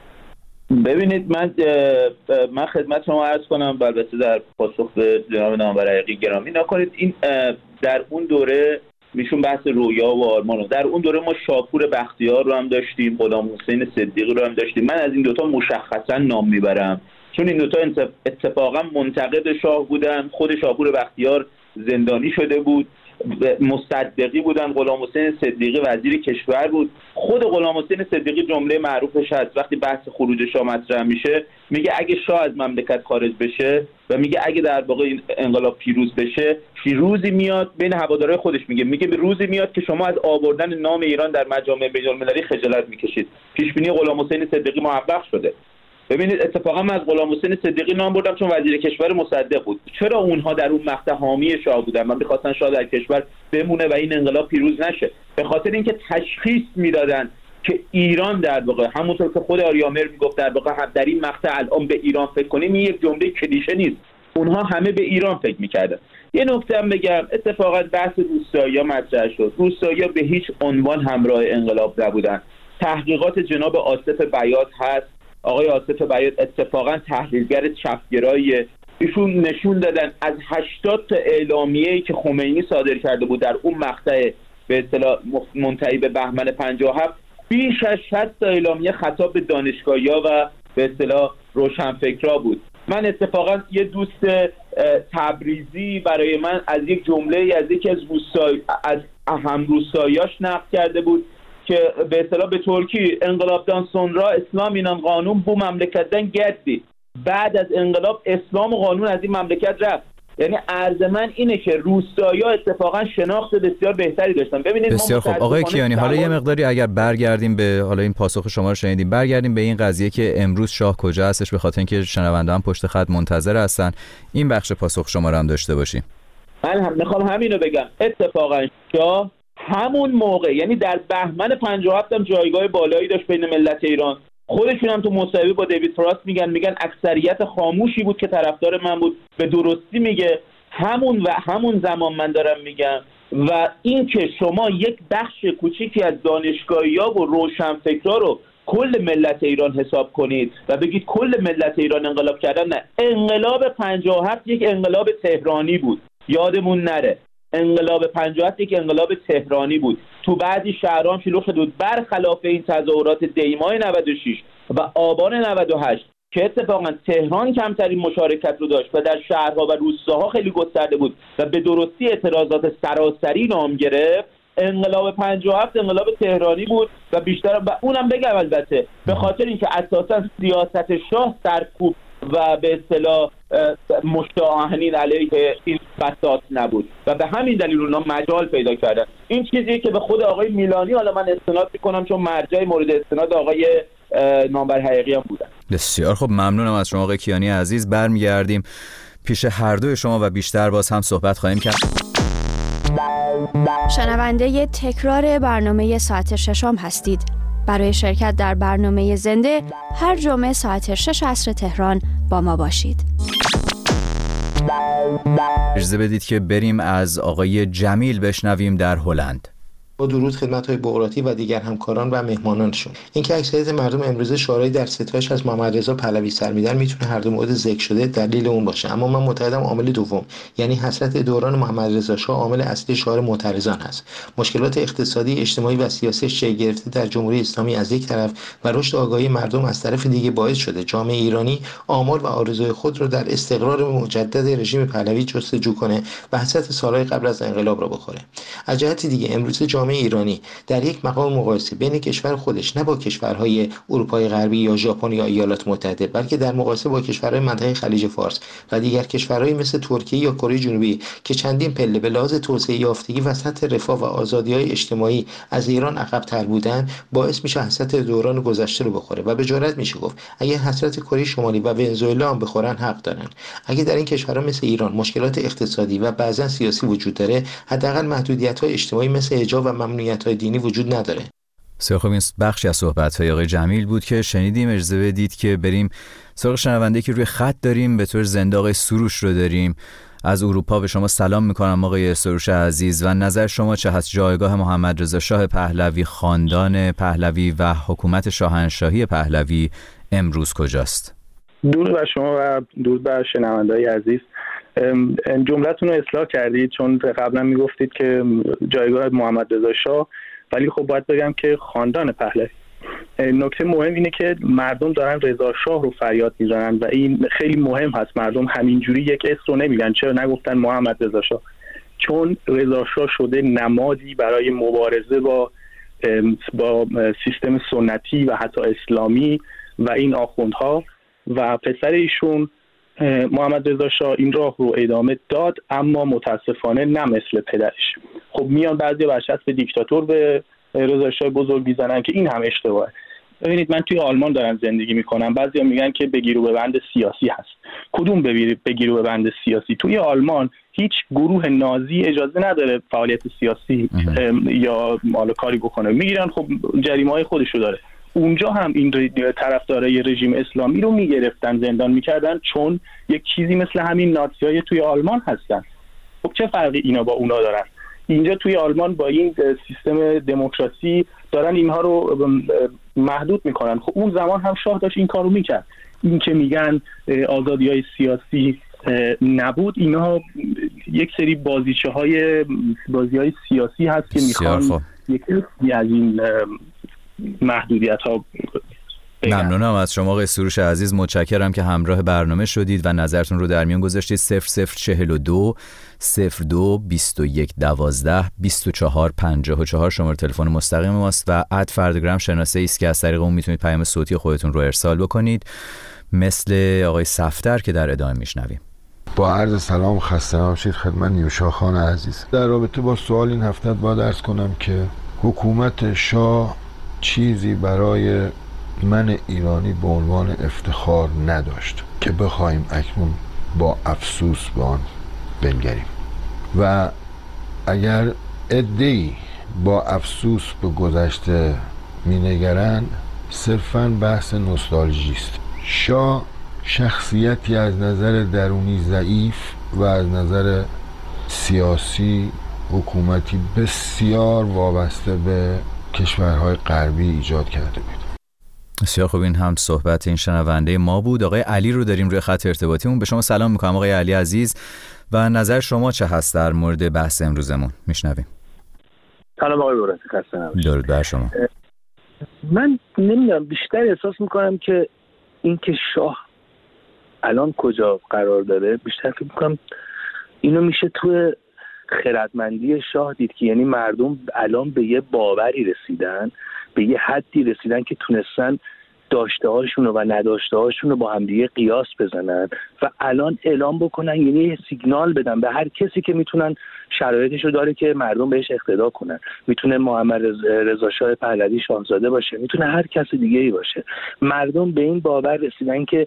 ببینید من خدمت شما عرض کنم، البته در پاسخ به جناب نامور حقیقی گرامی نکنید، این در اون دوره میشون بحث رویا و آرمان، در اون دوره ما شاپور بختیار رو هم داشتیم، غلام حسین صدیقی رو هم داشتیم. من از این دوتا مشخصا نام میبرم چون این دوتا اتفاقا منتقد شاه بودن. خود شاپور بختیار زندانی شده بود، مصدقی بودن، غلام حسین صدیقی وزیر کشور بود. خود غلام حسین صدیقی جمله معروفش هست وقتی بحث خروج شاه مطرح میشه، میگه اگه شاه از مملکت خارج بشه و میگه اگه در واقع این انقلاب پیروز بشه، روزی میاد بین هوادارهای خودش میگه به روزی میاد که شما از آوردن نام ایران در مجامع بین‌المللی خجالت میکشید. پیش بینی غلام حسین صدیقی محقق شده. ببینید اتفاقا من از غلام حسین صدیقی نام بردم چون وزیر کشور مصدق بود. چرا اونها در اون مقطع حامی شاه بودن؟ من می‌خواستن شاه در کشور بمونه و این انقلاب پیروز نشه. به خاطر اینکه تشخیص میدادن که ایران در واقع همونطور که خود آریامر میگفت در واقع در این مقطع الان به ایران فکر کنیم، این یک جمله کلیشه نیست. اونها همه به ایران فکر میکردن. یه نکته هم بگم، اتفاقا بحث روستایی‌ها مطرح شد. روستایی‌ها به هیچ عنوان همراه انقلاب نبودن. تحقیقات جناب آصف بیات هست. آقای آصف بیات اتفاقا تحلیلگر چپگراییه. ایشون نشون دادن از 80 تا اعلامیه‌ای که خمینی صادر کرده بود در اون مقطع به اصطلاح منتهی به بهمن 57 بیش از 60 تا اعلامیه خطاب به دانشگاهی‌ها و به اصطلاح روشنفکرا بود. من اتفاقا یه دوست تبریزی برای من از یک جمله از یکی از همروستاییاش نقل کرده بود که به اصطلاح به ترکی انقلابdan sonra اسلام اینان قانون bu memleketten gitti. بعد از انقلاب اسلام و قانون از این مملکت رفت. یعنی عرض من اینه که روستایی‌ها اتفاقا شناخت بسیار بهتری داشتن. ببینید بسیار خوب آقای کیانی، حالا یه مقداری اگر برگردیم به حالا این پاسخ شما رو شنیدیم، برگردیم به این قضیه که امروز شاه کجا هستش، به خاطر اینکه شنونده‌ها پشت خط منتظر هستن این بخش پاسخ شما رو هم داشته باشیم. من هم میخوام همین رو بگم. اتفاقا شاه همون موقع، یعنی در بهمن 57 هم جایگاه بالایی داشت بین ملت ایران. خودشون هم تو مصاحبه با دیوید فراست میگن اکثریت خاموشی بود که طرفدار من بود. به درستی میگه. همون زمان من دارم میگم. و این که شما یک بخش کوچیکی از دانشگاهی‌ها و روشنفکرا رو کل ملت ایران حساب کنید و بگید کل ملت ایران انقلاب کردن، نه. انقلاب 57 یک انقلاب تهرانی بود، یادمون نره. انقلاب 57 یک انقلاب تهرانی بود. تو بعضی شهرها شلوغ شده بود، برخلاف این تظاهرات دیمای 96 و آبان 98 که اتفاقا تهران کمترین مشارکت رو داشت و در شهرها و روستاها خیلی گسترده بود و به درستی اعتراضات سراسری نام گرفت. انقلاب 57 انقلاب تهرانی بود و بیشتر، و اونم بگم البته به خاطر اینکه اساسا سیاست شاه سرکوب و به اصطلاح مشتاقانین علیه این فساد نبود و به همین دلیل اونا مجال پیدا کردن. این چیزیه که به خود آقای میلانی حالا من استناد میکنم چون مرجع مورد استناد آقای نامور حقیقی هم بودن. بسیار خب، ممنونم از شما آقای کیانی عزیز. برمیگردیم پیش هر دوی شما و بیشتر باز هم صحبت خواهیم کرد. شنونده تکرار برنامه ساعت ششم هستید. برای شرکت در برنامه زنده هر جمعه ساعت 6 عصر تهران با ما باشید. اجازه بدید که بریم از آقای جمیل بشنویم در هلند. با درود خدمت‌های بغراتی و دیگر همکاران و مهمانانشون. اینکه اکثریت مردم امروزه شعارهایی در ستایش از محمد رضا پهلوی سر میدن میتونه هر دو مورد ذکر شده دلیل اون باشه، اما من معتقدم عامل دوم یعنی حسرت دوران محمد رضا شاه عامل اصلی شعار معترضان هست. مشکلات اقتصادی، اجتماعی و سیاسی شکل گرفته در جمهوری اسلامی از یک طرف و رشد آگاهی مردم از طرف دیگه باعث شده جامعه ایرانی آمال و آرزوی خود رو در استقرار مجدد رژیم پهلوی جستجو کنه و حسرت سالهای قبل از انقلاب را بخوره. از جهت دیگه امروزه جامعه ایرانی در یک مقام مقایسه بین کشور خودش نه با کشورهای اروپای غربی یا ژاپن یا ایالات متحده، بلکه در مقایسه با کشورهای منطقه خلیج فارس و دیگر کشورهای مثل ترکیه یا کره جنوبی که چندین پله به لحاظ توسعه یافتگی و سطح رفاه و آزادی‌های اجتماعی از ایران عقب‌تر بودند، باعث میشه حسرت دوران گذشته رو بخوره و به جرئت میشه گفت اگه حسرت کره شمالی و ونزوئلا هم بخورن حق دارن. اگه در این کشورها مثل ایران مشکلات اقتصادی و بعضا سیاسی وجود داره، حداقل محدودیت‌های اجتماعی مثل حجاب و ممنوعیت‌های دینی وجود نداره. خب این بخشی از صحبت‌های آقای جمیل بود که شنیدیم. اجازه بدید که بریم سراغ شنونده که روی خط داریم. به طور زنده آقای سروش رو داریم از اروپا. به شما سلام می‌کنم آقای سروش عزیز و نظر شما چه هست؟ جایگاه محمد رضا شاه پهلوی، خاندان پهلوی و حکومت شاهنشاهی پهلوی امروز کجاست؟ درود بر شما و درود بر شنونده‌های عزیز. جملتون رو اصلاح کردید چون قبلا میگفتید که جایگاه محمد رضا شاه، ولی خب باید بگم که خاندان پهلوی. نکته مهم اینه که مردم دارن رضا شاه رو فریاد میزنن و این خیلی مهم هست. مردم همینجوری یک اسم رو نمیگن. چرا نگفتن محمد رضا شاه؟ چون رضا شاه شده نمادی برای مبارزه با سیستم سنتی و حتی اسلامی و این آخوندها و پسر ایشون محمد رضا شاه این راه رو ادامه داد، اما متاسفانه نه مثل پدرش. خب میان بعضی برچسب به دیکتاتور به رضا شاه بزرگ میزنن که این هم اشتباهه. ببینید من توی آلمان دارم زندگی میکنم. بعضیا میگن که بگیر و ببند سیاسی هست. کدوم بگیر و ببند سیاسی؟ توی آلمان هیچ گروه نازی اجازه نداره فعالیت سیاسی یا مال کاری بکنه. میگیرن، خب جریمه‌های خودشو داره. اونجا هم این طرفدارای رژیم اسلامی رو میگرفتن، زندان میکردن، چون یک چیزی مثل همین نازیای توی آلمان هستن. خب چه فرقی اینا با اونا دارن؟ اینجا توی آلمان با این سیستم دموکراسی دارن اینها رو محدود میکنن. خب اون زمان هم شاه داشت این کارو میکرد. این که میگن آزادی‌های سیاسی نبود، اینا یک سری بازیچه‌های سیاسی هست که میخوان یکی از این محدودیت‌ها. ممنونم از شما آقای سروش عزیز، متشکرم که همراه برنامه شدید و نظرتون رو در میان گذاشتید. 0042 02 21 12 24 54 شماره تلفن مستقیم ماست و @فردگرام شناسه‌ای است که از طریق اون میتونید پیام صوتی خودتون رو ارسال بکنید، مثل آقای صفدر که در ادامه میشنویم. با عرض سلام، خسته نباشید خدمت نیوشا خان عزیز. در رابطه با سوال این هفته باید عرض کنم که حکومت شاه چیزی برای من ایرانی به عنوان افتخار نداشت که بخوایم اکنون با افسوس به آن بنگریم و اگر عده‌ای با افسوس به گذشته مینگرند صرفاً بحث نوستالژی است. شاه شخصیتی از نظر درونی ضعیف و از نظر سیاسی حکومتی بسیار وابسته به کشورهای غربی ایجاد کرده بود. بسیار خوب، این هم صحبت این شنونده ما بود. آقای علی رو داریم روی خط ارتباطیمون. به شما سلام میکنم آقای علی عزیز و نظر شما چه هست در مورد بحث امروزمون؟ میشنویم. سلام آقای بورتی، خسته نباشید. درود بر شما. من نمیدونم، بیشتر احساس میکنم که این که شاه الان کجا قرار داره، بیشتر فکر میکنم اینو میشه توی خردمندی شاه دید که یعنی مردم الان به یه باوری رسیدن، به یه حدی رسیدن که تونستن داشته هاشونو و نداشته هاشونو با هم دیگه قیاس بزنن و الان اعلام بکنن، یعنی یه سیگنال بدن به هر کسی که میتونن شرایطشو داره که مردم بهش اقتدا کنن. میتونه محمد رضا شاه پهلوی شاهزاده باشه، میتونه هر کس دیگه ای باشه. مردم به این باور رسیدن که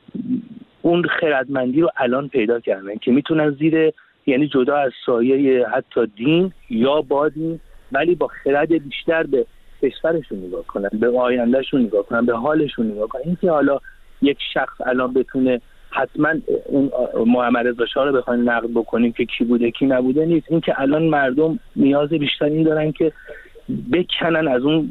اون خردمندی رو الان پیدا کردن که میتونن زیر، یعنی جدا از سایه حتی دین یا با دین، ولی با خرد بیشتر به کشورشون نگاه کنن، به آیندهشون نگاه کنن، به حالشون نگاه کنن. اینکه حالا یک شخص الان بتونه حتما اون محمد رضا شاه رو بخوایم نقد بکنیم که کی بوده کی نبوده نیست. اینکه الان مردم نیاز بیشتر این دارن که بکنن از اون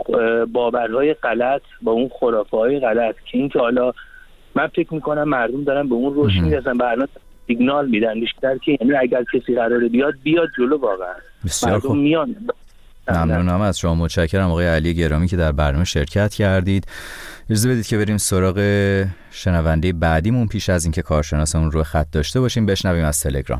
باورهای غلط با اون خرافه‌های غلط، که اینکه حالا من فکر میکنم مردم دارن به اون روش میرسن و الان سیگنال میدن بیشتر که یعنی اگر کسی قراره بیاد جلو واقعا مردم میان. ممنونم از شما، متشکرم آقای علی گرامی که در برنامه شرکت کردید. اجازه بدید که بریم سراغ شنونده بعدیمون پیش از اینکه کارشناسمون رو خط داشته باشیم. بشنویم از تلگرام.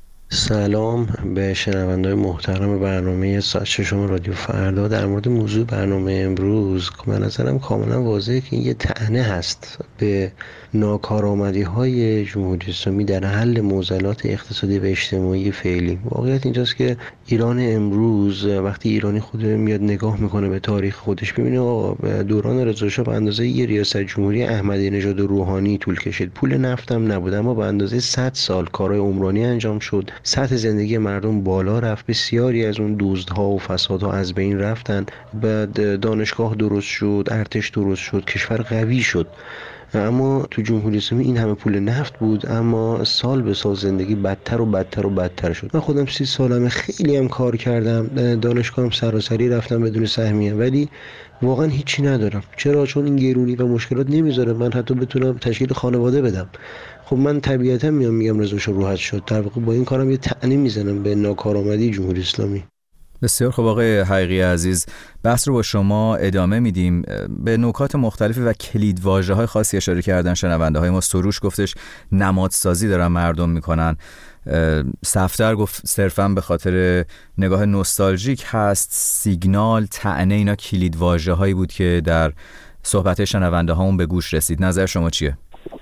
سلام به شنونده‌های محترم برنامه ساعت 6 رادیو فردا. در مورد موضوع برنامه امروز به نظرم کاملا واضحه که یه طعنه هست به ناکارآمدی‌های جمهوری اسلامی در حل معضلات اقتصادی و اجتماعی فعلی. واقعیت اینجاست که ایران امروز وقتی ایرانی خود میاد نگاه میکنه به تاریخ خودش، ببینه آقا دوران رضا شاه به اندازه یه ریاست جمهوری احمدی نژاد روحانی طول کشید، پول نفت هم نبود، اما به اندازه 100 سال کارهای عمرانی انجام شد، سطح زندگی مردم بالا رفت، بسیاری از اون دزدها و فسادها از بین رفتن، بعد دانشگاه درست شد، ارتش درست شد، کشور قوی شد. اما تو جمهوری اسلامی این همه پول نفت بود، اما سال به سال زندگی بدتر و بدتر و بدتر شد. من خودم 30 سالمه، خیلی هم کار کردم، دانشگاهم سراسری رفتم بدون سهمیه، ولی واقعا هیچی ندارم. چرا؟ چون این گرونی و مشکلات نمیذاره من حتی بتونم تشکیل خانواده بدم. خب من طبیعتا میگم رضا شاه راحت شد، در واقع با این کارم یه طعنه میزنم به ناکارآمدی جمهوری اسلامی. بسیار خب آقای حقیقی عزیز، بحث رو با شما ادامه میدیم. به نکات مختلفی و کلیدواژه‌های خاصی اشاره کردن شنونده های ما. سروش گفتش نمادسازی دارن مردم میکنن. صفدر گفت صرفا به خاطر نگاه نوستالژیک هست. سیگنال، طعنه، اینا کلیدواژه‌هایی بود که در صحبت شنونده هامون به گوش رسید. نظر شما چیه؟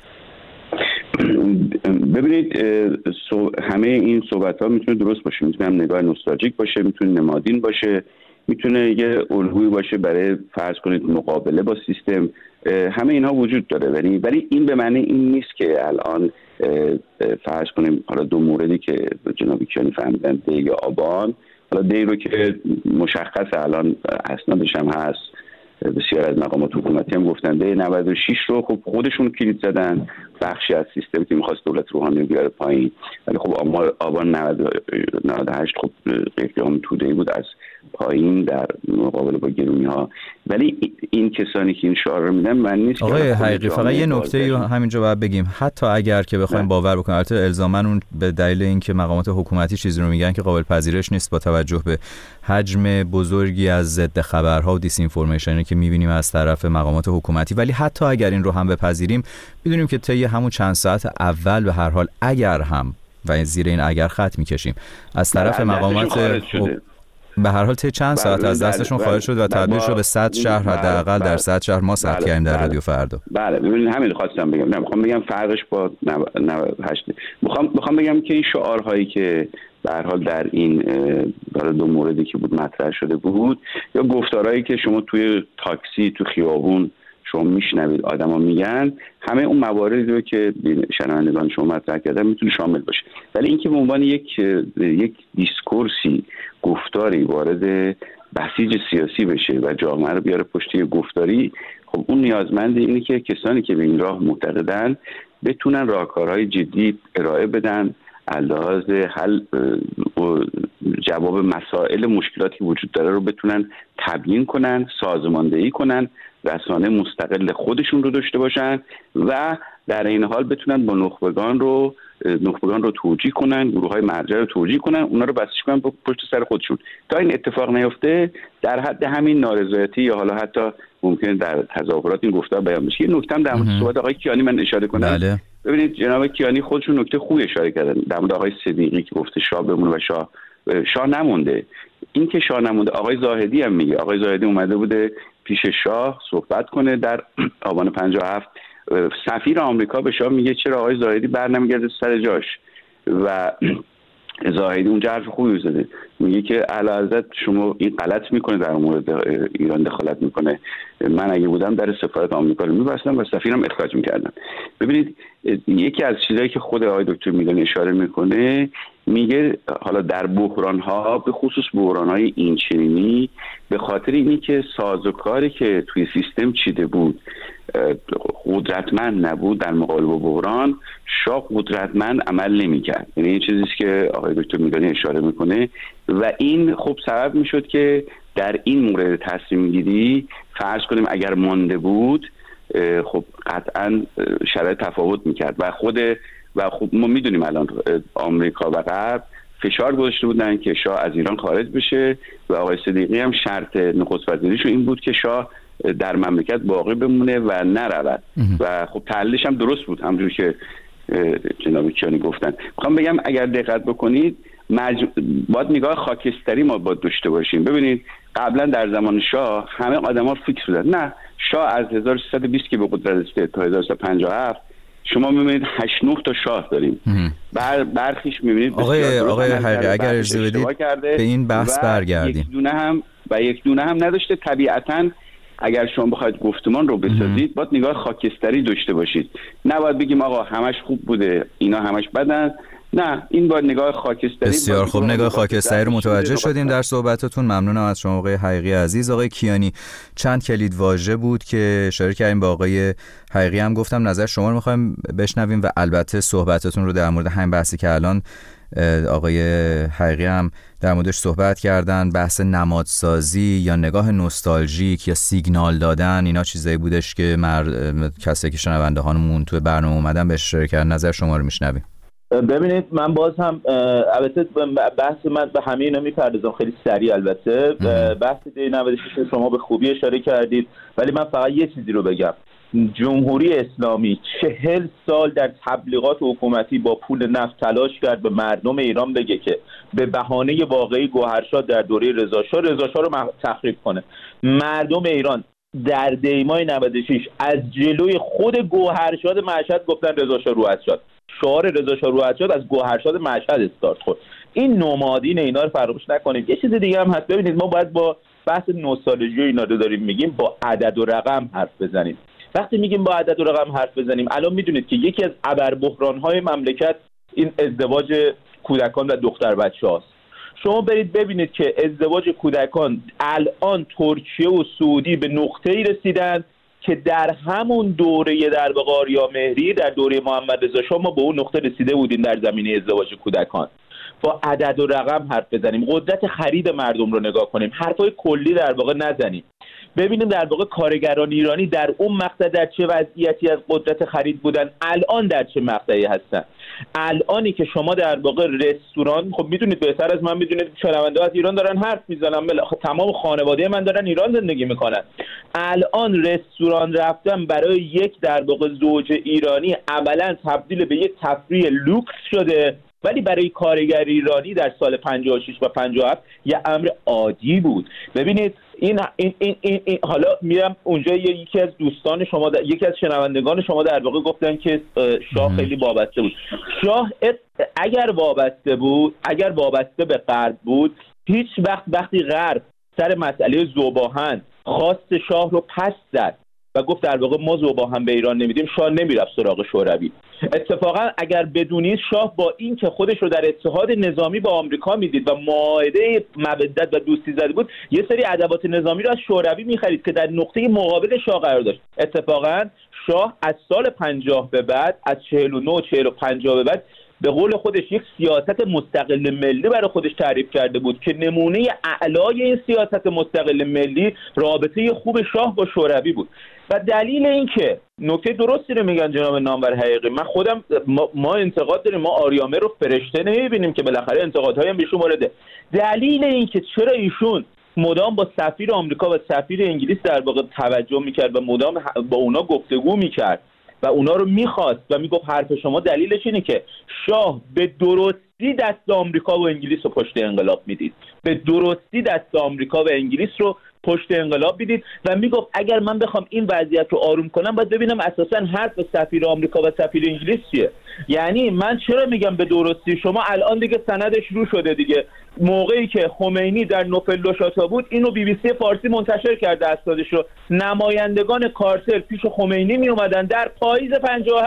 ببینید همه این صحبت ها میتونه درست باشه، میتونه هم نگاه نوستالژیک باشه، میتونه نمادین باشه، میتونه یه الگویی باشه برای فرض کنید مقابله با سیستم. همه اینها وجود داره، ولی این به معنی این نیست که الان فرض کنیم حالا دو موردی که جناب کیانی فهمیدن، دی یا آبان، حالا دی رو که مشخص الان اسنادش هم هست بسیار از مقامات حکومتی هم گفتن دهه 96 رو خب خودشون کلید زدن، بخشی از سیستمی که می‌خواست دولت روحانی بیاره پایین، ولی خب آبان 98 خب قیام توده‌ای بود از پایین در مقابله با گرونی‌ها. ولی این کسانی که این شعار رو میدن من نیست. آقای حقیقی فقط یه نکته همینجا باید بگیم، حتی اگر که بخوایم باور بکنیم، البته الزاماً اون به دلیل اینکه مقامات حکومتی چیزی رو میگن که قابل پذیرش نیست با توجه به حجم بزرگی از ضد خبرها و دیس اینفورمیشنی که می‌بینیم از طرف مقامات حکومتی، ولی حتی اگر این رو هم بپذیریم بدونیم که طی همون چند ساعت اول به هر حال اگر هم و زیر این اگر خط می‌کشیم از طرف مقامات به هر حال طی چند ساعت از دستشون خارج شد و تبدیل شد به 100 شهر، حداقل در 100 شهر ما ثبت کردیم در رادیو فردا. بله ببینید همین خواستم بگم، میخوام بگم فرقش با 98 میخوام بگم که این شعارهایی که به هر حال در این دو موردی که بود مطرح شده بود یا گفتارهایی که شما توی تاکسی تو خیابون شما میشنوید آدما میگن، همه اون مواردی رو که شنوندگان شما مطرح کردن میتونه شامل باشه، ولی اینکه به عنوان یک دیسکورسی گفتاری وارد بسیج سیاسی بشه و جامعه رو بیاره پشت گفتاری، خب اون نیازمند اینه که کسانی که به این راه معتقدن بتونن راهکارهای جدی ارائه بدن، لحاظ حل جواب مسائل مشکلاتی وجود داره رو بتونن تبیین کنن، سازماندهی کنن، رسانه مستقل خودشون رو داشته باشن و در این حال بتونن با نخبگان رو توجیه کنن، گروه‌های مرجع رو توجیه کنن، اونا رو بسیج کنن پشت سر خودشون. تا این اتفاق نیفته در حد همین نارضایتی یا حالا حتی ممکنه در تظاهرات این گفتار بیان بشه. یه نکته هم در مورد صحبت آقای کیانی من اشاره کنم. بله. ببینید جناب کیانی خودشون نکته خوبی اشاره کردن در مورد آقای صدیقی که گفته شاه بمونه و شاه نمونده. این که شاه نمونده آقای زاهدی هم میگه. آقای زاهدی اومده بوده پیش شاه صحبت کنه در آبان 57. سفیر آمریکا به شاه میگه چرا آقای زاهدی برنمیگرده سر جاش و زاهدی اونجا حرف خوبی زده، میگه که اعلیحضرت شما این غلط میکنه در مورد ایران دخالت میکنه، من اگه بودم در سفارت آمریکا رو میبستم و سفیرم اخراج میکردم. ببینید یکی از چیزایی که خود آقای دکتر میلانی اشاره میکنه، میگه حالا در بحران ها به خصوص بحران های اینچنینی به خاطر اینی که سازوکاری که توی سیستم چیده بود قدرتمند نبود در مقابل با بحران، شاه قدرتمند عمل نمی‌کرد. یعنی این چیزیه که آقای دکتر میلانی اشاره میکنه و این خب سبب میشد که در این مورد تصمیم گیری فرض کنیم اگر مانده بود خب قطعا شرایط تفاوت میکرد و خب ما میدونیم الان آمریکا و غرب فشار گذاشته بودن که شاه از ایران خارج بشه و آقای صدیقی هم شرط نخست وزیریشو این بود که شاه در مملکت باقی بمونه و نرود و خب تحلیلش هم درست بود همونجور که جناب کیانی گفتن. میخوام بگم اگر دقت بکنید باید نگاه خاکستری ما باید داشته باشیم. ببینید قبلا در زمان شاه همه آدما فیکس بودن، نه شاه از 1320 که به قدرت رسید تا 1357 شما میبینید 8-9 تا شاه داریم. برخیش میبینید آقای حقیقی اگر اجازه بدید به این بحث برگردیم. یک دونه هم نداشته. طبیعتاً اگر شما بخواید گفتمان رو بسازید باید نگاه خاکستری داشته باشید، نباید بگیم آقا همش خوب بوده اینا همش بدن، نه این باید نگاه خاکستری. بسیار خوب، نگاه خاکستری رو متوجه شدیم در صحبتاتون. ممنونم از شما آقای حقیقی عزیز. آقای کیانی چند کلید واژه بود که اشاره کردیم با آقای حقیقی هم گفتم نظر شما رو می‌خوایم بشنویم و البته صحبتاتون رو در مورد همین بحثی که الان آقای حقیقی هم در موردش صحبت کردن، بحث نمادسازی یا نگاه نوستالژیک یا سیگنال دادن، اینا چیزایی بودش که کسایی که شنونده هامون توی برنامه اومدن بهش اشاره کردن. نظر شما رو میشنویم. ببینید من باز هم البته بحث من به همه اینا میپردازم خیلی سریع. البته بحث دی 96 شما به خوبی اشاره کردید، ولی من فقط یه چیزی رو بگم. جمهوری اسلامی 40 سال در تبلیغات حکومتی با پول نفت تلاش کرد به مردم ایران بگه که به بهانه واقعی گوهرشاد در دوره رضا شاه رو تخریب کنه. مردم ایران در دیمای 96 از جلوی خود گوهرشاد مشهد گفتن رضا شاه روحت شد. شعار رضا شاه روحت شد از گوهرشاد مشهد استارت خورد. این نمادین اینا رو فراموش نکنید. یه چیز دیگه هم هست. ببینید ما باید با بحث نوستالژی و اینا رو داریم میگیم با عدد و رقم حرف بزنیم. وقتی میگیم با عدد و رقم حرف بزنیم، الان میدونید که یکی از ابربحران‌های مملکت این ازدواج کودکان و دختر بچه‌هاست. شما برید ببینید که ازدواج کودکان الان ترکیه و سعودی به نقطه‌ای رسیدن که در همون دوره در واقع آریامهری، در دوره محمد رضا شاه ما به اون نقطه رسیده بودیم در زمینه ازدواج کودکان. با عدد و رقم حرف بزنیم، قدرت خرید مردم رو نگاه کنیم، حرفای کلی در واقع نزنیم، ببینیم در واقع کارگران ایرانی در اون مقطع در چه وضعیتی از قدرت خرید بودن، الان در چه مقطعی هستن. الانی که شما در واقع رستوران، خب میدونید بهتر از من میدونید شنونده از ایران دارن حرف میزنن، تمام خانواده من دارن ایران زندگی میکنن. الان رستوران رفتن برای یک در واقع زوج ایرانی عملا تبدیل به یک تفریح لوکس شده، ولی برای کارگر ایرانی در سال 56 و 57 یه امر عادی بود. ببینید این حالا میرم اونجا، یکی از دوستان شما یکی از شنوندگان شما در واقع گفتن که شاه خیلی وابسته بود. شاه اگر وابسته به غرب بود، هیچ وقتی غرب سر مسئله ذوباهن خواست شاه رو پس زد و گفت در واقع ما ذوباهن به ایران نمیدیم، شاه نمیرفت سراغ شوروی. اتفاقا اگر بدونید شاه با این که خودش رو در اتحاد نظامی با آمریکا میدید و معاهده مودت و دوستی زده بود، یه سری ادوات نظامی رو از شوروی میخرید که در نقطه مقابل شاه قرار داشت. اتفاقا شاه از سال 50 به بعد، از 49 40 و 50 به بعد، به قول خودش یک سیاست مستقل ملی برای خودش تعریف کرده بود که نمونه اعلای این سیاست مستقل ملی رابطه خوب شاه با شوروی بود. و دلیل این که نکته درستی رو میگن جناب نامور حقیقی، من خودم ما انتقاد داریم، ما آریامه رو فرشته نمیبینیم که بالاخره انتقادهای هم بهشون وارده. دلیل این که چرا ایشون مدام با سفیر آمریکا و سفیر انگلیس در واقع توجه میکرد و مدام با اونا گفتگو میکرد و اونا رو میخواست و میگفت حرف شما دلیلش اینه که شاه به درستی دست آمریکا و انگلیس رو پشت انقلاب میدید، به درستی دست آمریکا و انگلیس رو پشت انقلاب میدید و میگفت اگر من بخوام این وضعیت رو آروم کنم باید ببینم اساسا حرف سفیر آمریکا و سفیر انگلیس چیه. یعنی من چرا میگم به درستی؟ شما الان دیگه سندش رو شده دیگه. موقعی که خمینی در نوفل بود، اینو BBC فارسی منتشر کرده اسنادش رو، نمایندگان کارتر پیش خمینی می اومدن در پاییز 57،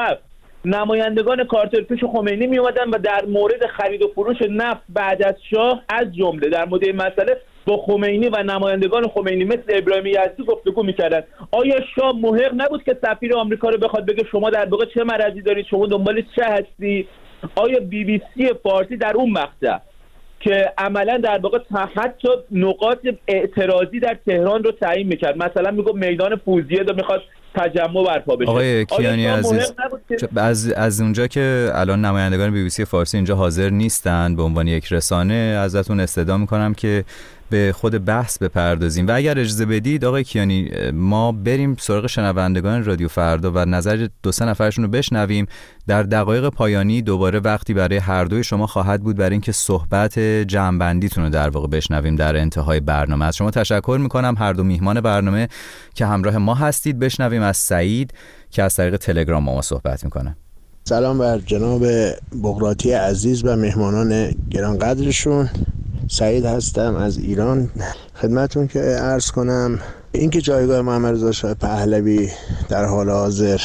نمایندگان کارتر پیش خمینی می اومدن و در مورد خرید و فروش نفت بعد از شاه از جمله در مورد این مسئله با خمینی و نمایندگان خمینی مثل ابراهیم یزدی گفتگو میکردن. آیا شاه محق نبود که سفیر آمریکا رو بخواد بگه شما در واقع چه مرضی دارید، شما دنبال چه هستی؟ آیا BBC فارسی در اون مقطع که عملا در واقع حتی نقاط اعتراضی در تهران رو تعیین میکرد، مثلا میگفت میدان فوزیه رو میخواد تجمع برپا بشه. آقای کیانی عزیز، از اونجا که الان نمایندگان BBC فارسی اینجا حاضر نیستن به عنوان یک رسانه، ازتون استدعا میکنم که به خود بحث بپردازیم و اگر اجازه بدید آقای کیانی ما بریم سراغ شنوندگان رادیو فردا و نظر 2-3 نفرشون رو بشنویم. در دقایق پایانی دوباره وقتی برای هر دوی شما خواهد بود برای اینکه صحبت جمع‌بندیتون رو در واقع بشنویم در انتهای برنامه. از شما تشکر میکنم هر دو میهمان برنامه که همراه ما هستید. بشنویم از سعید که از طریق تلگرام با ما صحبت میکنه. سلام بر جناب بغراتی عزیز و مهمانان گرانقدرشون. سعید هستم از ایران. خدمتون که عرض کنم اینکه جایگاه محمد رضا شاه پهلوی در حال حاضر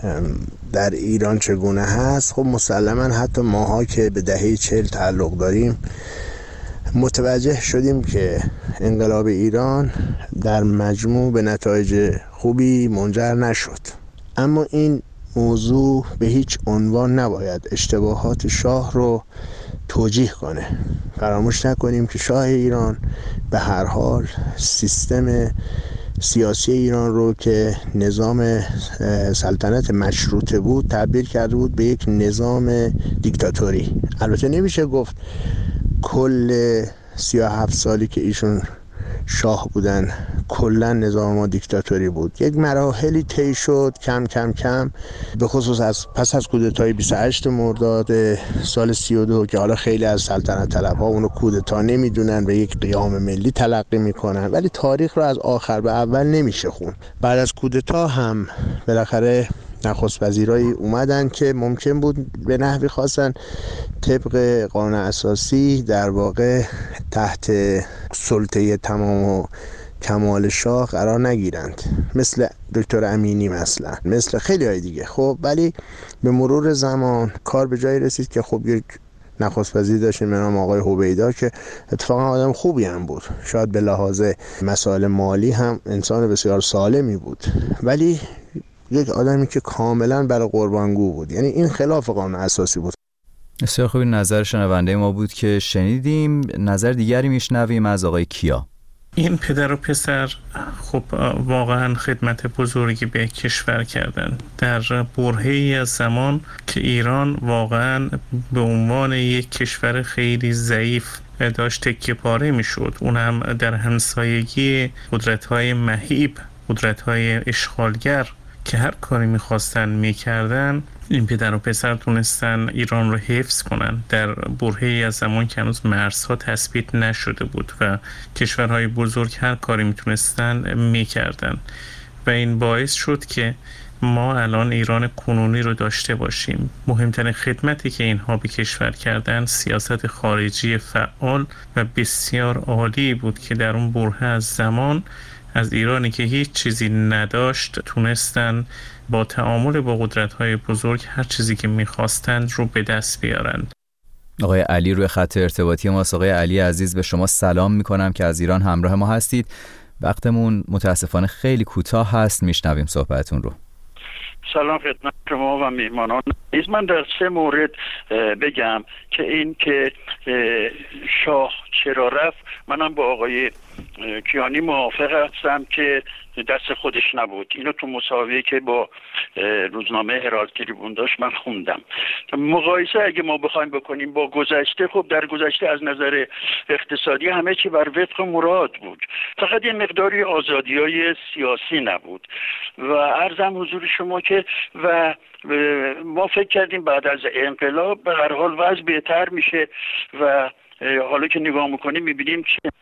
در ایران چگونه هست، خب مسلما حتی ماها که به دهه 40 تعلق داریم متوجه شدیم که انقلاب ایران در مجموع به نتایج خوبی منجر نشد. اما این موضوع به هیچ عنوان نباید اشتباهات شاه رو توجیه کنه. فراموش نکنیم که شاه ایران به هر حال سیستم سیاسی ایران رو که نظام سلطنت مشروطه بود تبدیل کرده بود به یک نظام دیکتاتوری. البته نمیشه گفت کل 37 سالی که ایشون شاه بودن کلا نظام ما دیکتاتوری بود. یک مراحلی طی شد کم کم کم، به خصوص پس از کودتای 28 مرداد سال 32 که حالا خیلی از سلطنت طلبها اونو کودتا نمیدونن و یک قیام ملی تلقی میکنن، ولی تاریخ رو از آخر به اول نمیشه خون. بعد از کودتا هم بالاخره نخست وزیرایی اومدن که ممکن بود به نحوی خواستن طبق قانون اساسی در واقع تحت سلطه تمام و کمال شاه قرار نگیرند، مثل دکتر امینی مثل خیلی های دیگه. خب ولی به مرور زمان کار به جایی رسید که خب یک نخست وزیر داشتیم به نام آقای هویدا که اتفاقا آدم خوبی هم بود، شاید به لحاظ مسائل مالی هم انسان بسیار سالمی بود، ولی یک آدمی که کاملا برای قربانگو بود. یعنی این خلاف قانون اساسی بود. بسیار خوبی. نظر شنونده ما بود که شنیدیم. نظر دیگری میشنویم از آقای کیا. این پدر و پسر خب واقعا خدمت بزرگی به کشور کردن در برهه‌ای از زمان که ایران واقعا به عنوان یک کشور خیلی ضعیف داشت تکیه پاره میشد، اون هم در همسایگی قدرت‌های مهیب، قدرت‌های اشغالگر که هر کاری می‌خواستن می‌کردن. این پدر و پسر تونستن ایران رو حفظ کنن در برهه‌ای از زمان که هنوز مرزها تثبیت نشده بود و کشورهای بزرگ هر کاری میتونستن میکردن و این باعث شد که ما الان ایران کنونی رو داشته باشیم. مهمترین خدمتی که اینها به کشور کردن سیاست خارجی فعال و بسیار عالی بود که در اون برهه از زمان از ایرانی که هیچ چیزی نداشت تونستن با تعامل با قدرت‌های بزرگ هر چیزی که می‌خواستند رو به دست بیارند. آقای علی روی خط ارتباطی ماست. آقای علی عزیز، به شما سلام می‌کنم که از ایران همراه ما هستید. وقتمون متاسفانه خیلی کوتاه هست، میشنویم صحبتتون رو. سلام خدمت شما و میهمانان. من در 3 مورد بگم که این که شاه چرا رفت، منم با آقای کیانی موافق هستم که دست خودش نبود. اینو تو مسابقه که با روزنامه هرالد تریبون داشت من خوندم. مقایسه اگه ما بخوایم بکنیم با گذشته، خب در گذشته از نظر اقتصادی همه چی بر وفق مراد بود، فقط یه مقداری آزادی‌های سیاسی نبود و عرضم حضور شما که و ما فکر کردیم بعد از انقلاب به هر حال وضع بهتر میشه و حالا که نگاه میکنیم میبینیم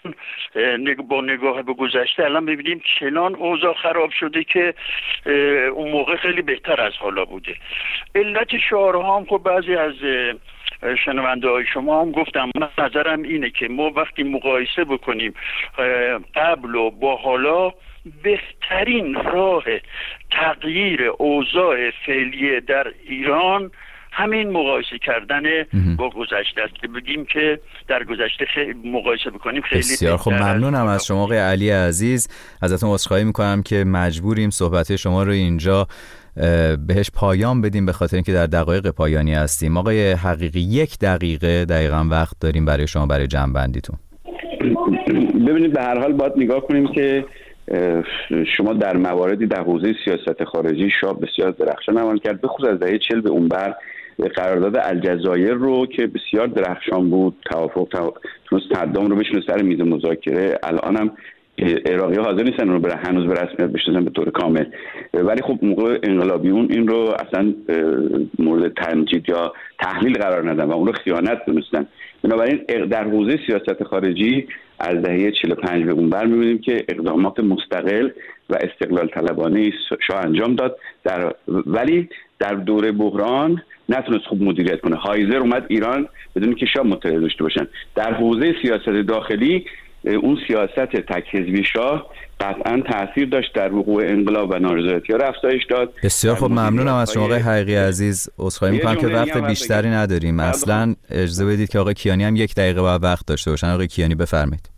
با نگاه به گذشته الان میبینیم چنان اوضاع خراب شده که اون موقع خیلی بهتر از حالا بوده. علت شعارها هم خب بعضی از شنونده های شما هم گفتم، من نظرم اینه که ما وقتی مقایسه بکنیم قبل و با حالا، بهترین راه تغییر اوضاع فعلی در ایران همین مقایسه کردن با گذشته است که بگیم که در گذشته مقایسه بکنیم خیلی بسیار خب. ممنونم از شما آقای علی عزیز. ازتون عذرخواهی میکنم که مجبوریم صحبت شما رو اینجا بهش پایان بدیم به خاطر اینکه در دقایق پایانی هستیم. آقای حقیقی 1 دقیقه دقیقاً وقت داریم برای شما برای جمع‌بندیتون. ببینید به هر حال باید نگاه کنیم که شما در مواردی در حوزه سیاست خارجی شاه بسیار درخشان عمل کرد، به خصوص از دهه 40 به اون بر قرارداد الجزایر رو که بسیار درخشان بود، توافق تونست تقدم رو بشونه سر میز مذاکره. الان هم عراقی‌ها حاضر نیستن رو هنوز به رسمیت بشناسن به طور کامل، ولی خب موقع انقلابیون این رو اصلا مورد تمجید یا تحلیل قرار ندادن و اون رو خیانت دونستن. بنابراین در حوزه سیاست خارجی از دهه 45 به اون بر می‌بینیم که اقدامات مستقل و استقلال طلبانه شاه انجام داد، ولی در دوره بحران نتونست خوب مدیریت کنه. هایزر اومد ایران بدون که شاه مطلع داشته باشن. در حوزه سیاست داخلی اون سیاست تک حزبی شاه قطعا تاثیر داشت در وقوع انقلاب و نارضایتی‌ها رو افزایش داد. بسیار خب، ممنونم از شما آقای حقیقی عزیز. عذرخواهی می‌کنم که وقت بیشتری نداریم. اصلا اجازه بدید که آقای کیانی هم 1 دقیقه بعد وقت داشته باشن. آقای کیانی بفرمایید.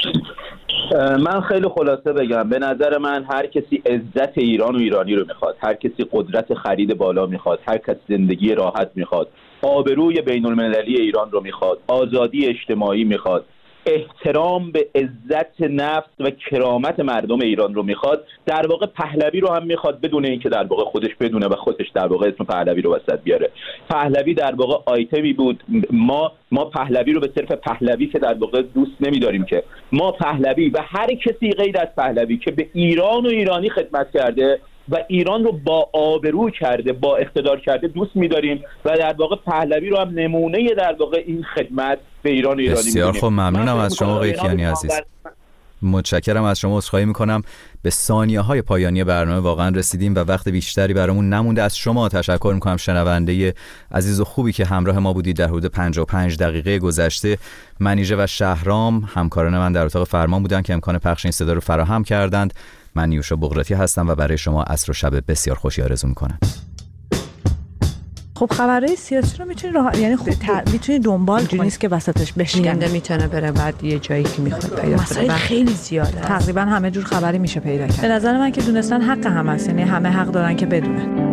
من خیلی خلاصه بگم، به نظر من هر کسی عزت ایران و ایرانی رو میخواد، هر کسی قدرت خرید بالا میخواد، هر کسی زندگی راحت میخواد، آبروی بین المللی ایران رو میخواد، آزادی اجتماعی میخواد، احترام به عزت نفس و کرامت مردم ایران رو میخواد، در واقع پهلوی رو هم میخواد بدون اینکه در واقع خودش بدونه و خودش در واقع اسم پهلوی رو وسط بیاره. پهلوی در واقع آیتمی بود. ما پهلوی رو به صرف پهلوی که در واقع دوست نمیداریم، که ما پهلوی و هر کسی غیر از پهلوی که به ایران و ایرانی خدمت کرده و ایران رو با آبرو کرده، با اقتدار کرده دوست می‌داریم و در واقع پهلوی رو هم نمونه در واقع این خدمت به ایران و ایرانی می‌دونیم. بسیار خب، ممنونم از شما آقای کیانی عزیز. متشکرم از شما. عذرخواهی می‌کنم به ثانیه‌های پایانی برنامه واقعا رسیدیم و وقت بیشتری برامون نمونده. از شما تشکر می‌کنم شنونده عزیز و خوبی که همراه ما بودید در حدود 55 دقیقه گذشته. منیژه و شهرام همکاران من در اتاق فرمان بودن که امکان پخش این صدا رو فراهم کردند. من نیوشا بغراتی هستم و برای شما عصر و شب بسیار خوشی آرزو می‌کنم. خب خبرهای سیاسی رو میتونی یعنی میتونی دنبال کنی، نیست که وسطش بشکنه، میتونه بره بعد یه جایی که میخواد پیدا کنه. مسائل خیلی زیاده، تقریبا همه جور خبری میشه پیدا کرد. به نظر من که دونستن حق هم هست، یعنی همه حق دارن که بدونن.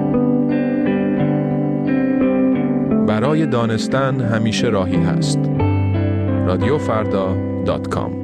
برای دانستن همیشه راهی هست. رادیوفردا.com